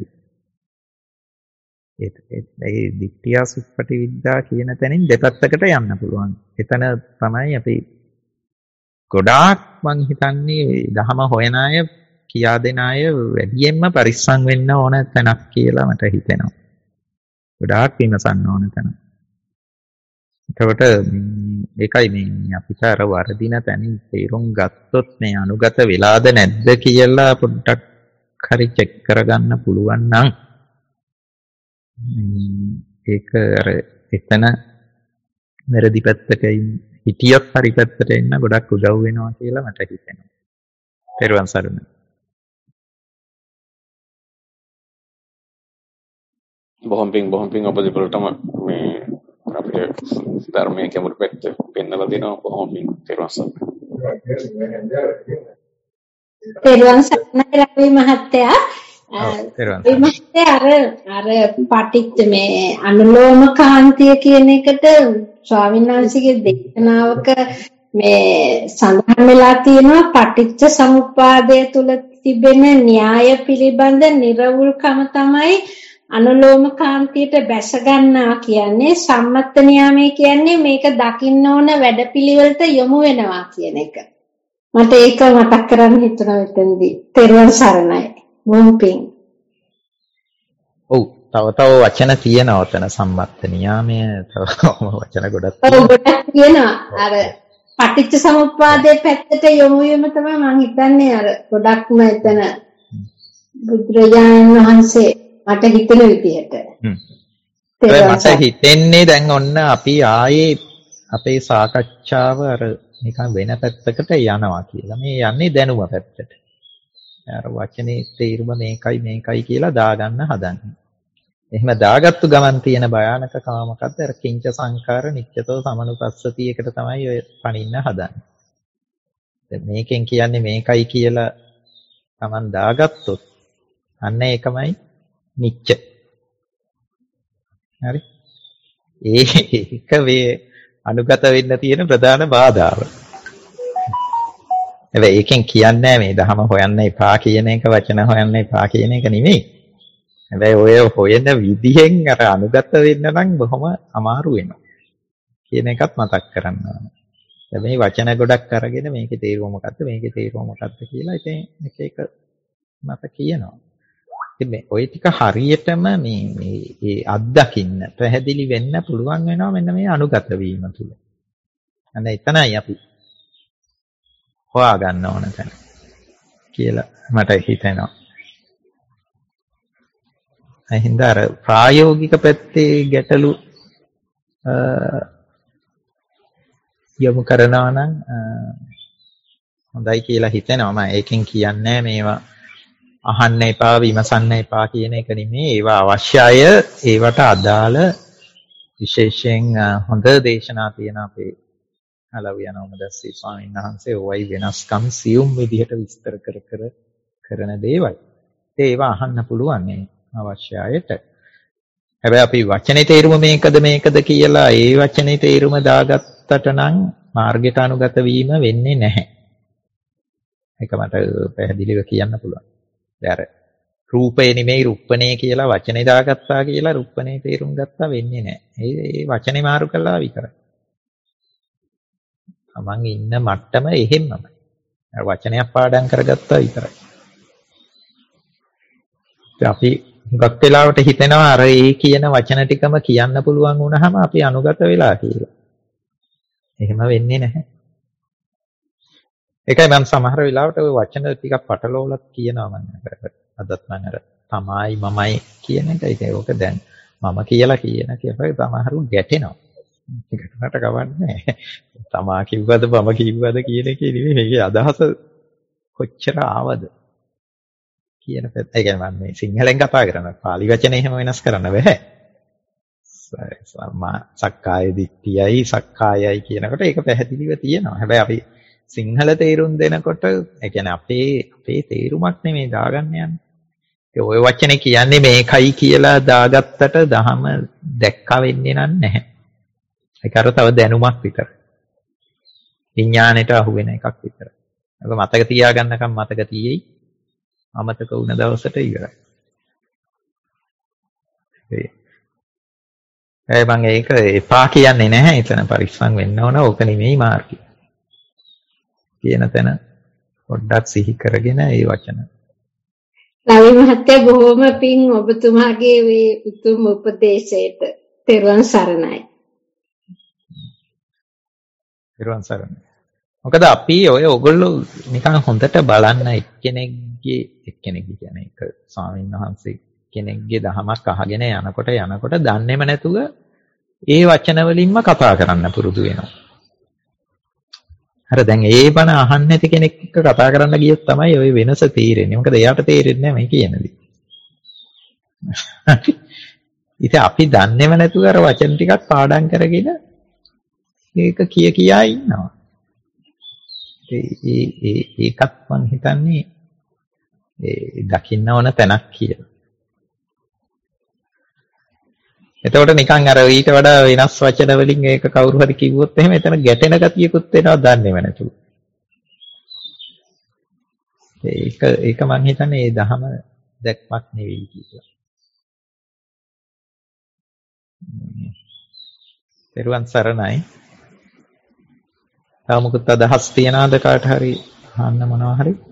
ඒ දිට්ඨිය සුප්පටිවිද්දා කියන තැනින් දෙපැත්තකට යන්න පුළුවන්. එතන තමයි අපි ගොඩාක් මං හිතන්නේ දහම හොයන අය කියා දෙන අය වැඩියෙන්ම පරිස්සම් වෙන්න ඕන තැනක් කියලා මට හිතෙනවා. ගොඩාක් විමසන්න ඕන තැන. එතකොට ඒකයි මේ අපිට අර වර්ධින තැනින් තේරුම් ගත්තොත් මේ අනුගත වෙලාද නැද්ද කියලා පොඩ්ඩක් හරි චෙක් කරගන්න පුළුවන් නම් ඒක අර එතන වැරදි පැත්තක හිටියොත් හරි පැත්තට එන්න ගොඩක් උදව් වෙනවා කියලා මට හිතෙනවා. පෙරවන් සරණ. බොහොම පිං ඔබ දෙපළටම මේ අපේ ධර්මයේ කැමරු පැත්ත පෙන්වලා දෙනවා බොහොම පිං පෙරවන් සරණ. පෙරවන් සරණයි රවි මහත්තයා අර පටිච්ච මේ අනුලෝම කාන්තිය කියන එකට ස්වාමීන් වහන්සේගේ දේශනාවක මේ සඳහන් වෙලා තියෙනවා පටිච්ච සමුප්පාදය තුල තිබෙන න්‍යාය පිළිබඳ නිර්වුල්කම තමයි අනුලෝම කාන්තියට බැස ගන්නවා කියන්නේ. සම්මත න්‍යාමයේ කියන්නේ මේක දකින්න ඕන වැඩපිළිවෙලට යොමු වෙනවා කියන එක. මට ඒක මතක් කරන්න හිතුණා මෙතනදී. තෙරුවන් සරණයි. මොම්පින්. ඔව් තව වචන තියෙනවා ඔතන සම්මත නියාමය තව වචන ගොඩක් තියෙනවා. අර පටිච්ච සමුප්පාදයේ පැත්තට යොමු වීම තමයි මම හිතන්නේ අර ගොඩක්ම එතන බුදුරජාණන් වහන්සේ මට හිතෙන විදිහට. මට හිතෙන්නේ දැන් ඔන්න අපි ආයේ අපේ සාකච්ඡාව අර නිකන් වෙන පැත්තකට යනවා කියලා. මේ යන්නේ දැනුම පැත්තට. අර වචනේ තේරුම මේකයි කියලා දාගන්න හදන්නේ. එහෙම දාගත්තු ගමන් තියෙන භයානකකම මොකද්ද? අර කිංච සංඛාර නිච්චතෝ සමනුපස්සති එකට තමයි ඔය පණින්න හදන්නේ. දැන් මේකෙන් කියන්නේ මේකයි කියලා Taman දාගත්තොත් අන්න ඒකමයි නිච්ච. හරි? ඒක වේ අනුගත වෙන්න තියෙන ප්‍රධාන බාධාව. හැබැයි ඒකෙන් කියන්නේ මේ ධහම හොයන්න එපා කියන එක වචන හොයන්න එපා කියන එක නෙමෙයි. හැබැයි ඔය හොයන විදිහෙන් අර අනුගත වෙන්න නම් බොහොම අමාරු වෙනවා. කියන එකත් මතක් කරන්න ඕනේ. දැන් මේ වචන ගොඩක් අරගෙන මේකේ තේරුම මොකද්ද කියලා ඉතින් එක මත කියනවා. ඉතින් මේ ඔය ටික හරියටම මේ අත්දකින්න පැහැදිලි වෙන්න පුළුවන් වෙනවා මෙන්න මේ අනුගත වීම තුල. අන්න එතනයි අපි හොයා ගන්න ඕන තැන කියලා මට හිතෙනවා. එහෙනම් අර ප්‍රායෝගික පැත්තේ ගැටලු යොමු කරනවා නම් හොඳයි කියලා හිතෙනවා. මම ඒකෙන් කියන්නේ මේවා අහන්න එපා විමසන්න එපා කියන එක නෙමෙයි. ඒවා අවශ්‍යය ඒවට අදාළ විශේෂයෙන් හොඳ දේශනා තියෙන අපේ අලවිය නෝමදස්සී ස්වාමීන් වහන්සේ ඔයයි වෙනස්කම් සියුම් විදිහට විස්තර කර කරන දේවල්. ඒවා අහන්න පුළුවන් මේ අවශ්‍යයට. හැබැයි අපි වචනේ තේරුම මේකද කියලා ඒ වචනේ තේරුම දාගත්තට නම් මාර්ගයට අනුගත වීම වෙන්නේ නැහැ. ඒක මට පැහැදිලිව කියන්න පුළුවන්. දැන් රූපේ නෙමෙයි රුප්පනේ කියලා වචනේ දාගත්තා කියලා රුප්පනේ තේරුම් ගත්තා වෙන්නේ නැහැ. ඒ වචනේ මාරු කළා විතරයි. තමන් ඉන්න මට්ටම එහෙම්මයි. වචනයක් පාඩම් කරගත්තා විතරයි. අපි හුඟක් වෙලාවට හිතෙනවා අර ඒ කියන වචන ටිකම කියන්න පුළුවන් වුණාම අපි අනුගත වෙලා කියලා. එහෙම වෙන්නේ නැහැ. ඒකයි මම සමහර වෙලාවට ওই වචන ටිකක් පටලවලත් කියනවා මම. අදත් මම අර තමයි මමයි කියන එක. ඒක දැන් මම කියලා කියන කේපයි සමහරු ගැටෙනවා. ඒකට කවන්නේ තමා කිව්වද මම කිව්වද කියන එකේ නෙමෙයි මේකේ අදහස කොච්චර ආවද කියන පැත්ත. ඒ කියන්නේ මම මේ සිංහලෙන් කතා කරනවා. පාලි වචනේ එහෙම වෙනස් කරන්න බෑ. සක්කාය දිට්ඨියයි සක්කායයි කියනකොට ඒක පැහැදිලිව තියෙනවා. හැබැයි අපි සිංහල තේරුම් දෙනකොට ඒ කියන්නේ අපේ තේරුමක් නෙමෙයි දාගන්න යන්නේ. ඒ ඔය වචනේ කියන්නේ මේකයි කියලා දාගත්තට දහම දැක්කා වෙන්නේ නැහැ. ඒක අර තව දැනුමක් විතර. විඥාණයට අහු වෙන එකක් විතර. ඒක මතක තියාගන්නකම් මතක තියෙයි. අමතක වුණ දවසට ඉවරයි. මම ඒක එපා කියන්නේ නැහැ. එතන පරිස්සම් වෙන්න ඕන. ඕක නෙමෙයි මාර්ගය. කියන තැන පොඩ්ඩක් සිහි කරගෙන ඒ වචන. ලවි මහත්තයා බොහොම පිං ඔබතුමාගේ මේ උතුම් උපදේශයට. තෙරුවන් සරණයි. තෙරුවන් සරණයි. මොකද අපි ඔය ඔයගොල්ලෝ නිකන් හොඳට බලන්න එක්කෙනෙක්ගේ කියන්නේ ඒක ස්වාමීන් වහන්සේ කෙනෙක්ගේ දහමක් අහගෙන යනකොට දන්නේම නැතුව ඒ වචන වලින්ම කතා කරන්න පුරුදු වෙනවා. හරි දැන් ඒ බණ අහන්න නැති කෙනෙක් එක්ක කතා කරන්න ගියොත් තමයි ওই වෙනස තේරෙන්නේ. මොකද එයාට තේරෙන්නේ නැහැ මේ කියනදී. ඉතින් අපි දන්නේම නැතුව අර වචන ටිකක් පාඩම් කරගෙන ඒක කියා ඉන්නවා. ඒකත් මම හිතන්නේ ඒ දකින්න ඕන තැනක් කියලා. එතකොට නිකන් අර ඊට වඩා වෙනස් වචන වලින් ඒක කවුරු හරි කිව්වොත් එහෙම එතන ගැටෙන ගතියකුත් වෙනවා දන්නේම නැතුව. ඒක මං හිතන්නේ ඒ දහම දැක්මක් නෙවෙයි කියලා. පෙරුවන් සරණයි. තව මොකද අදහස් තියනවාද කාට හරි අහන්න මොනවා හරි?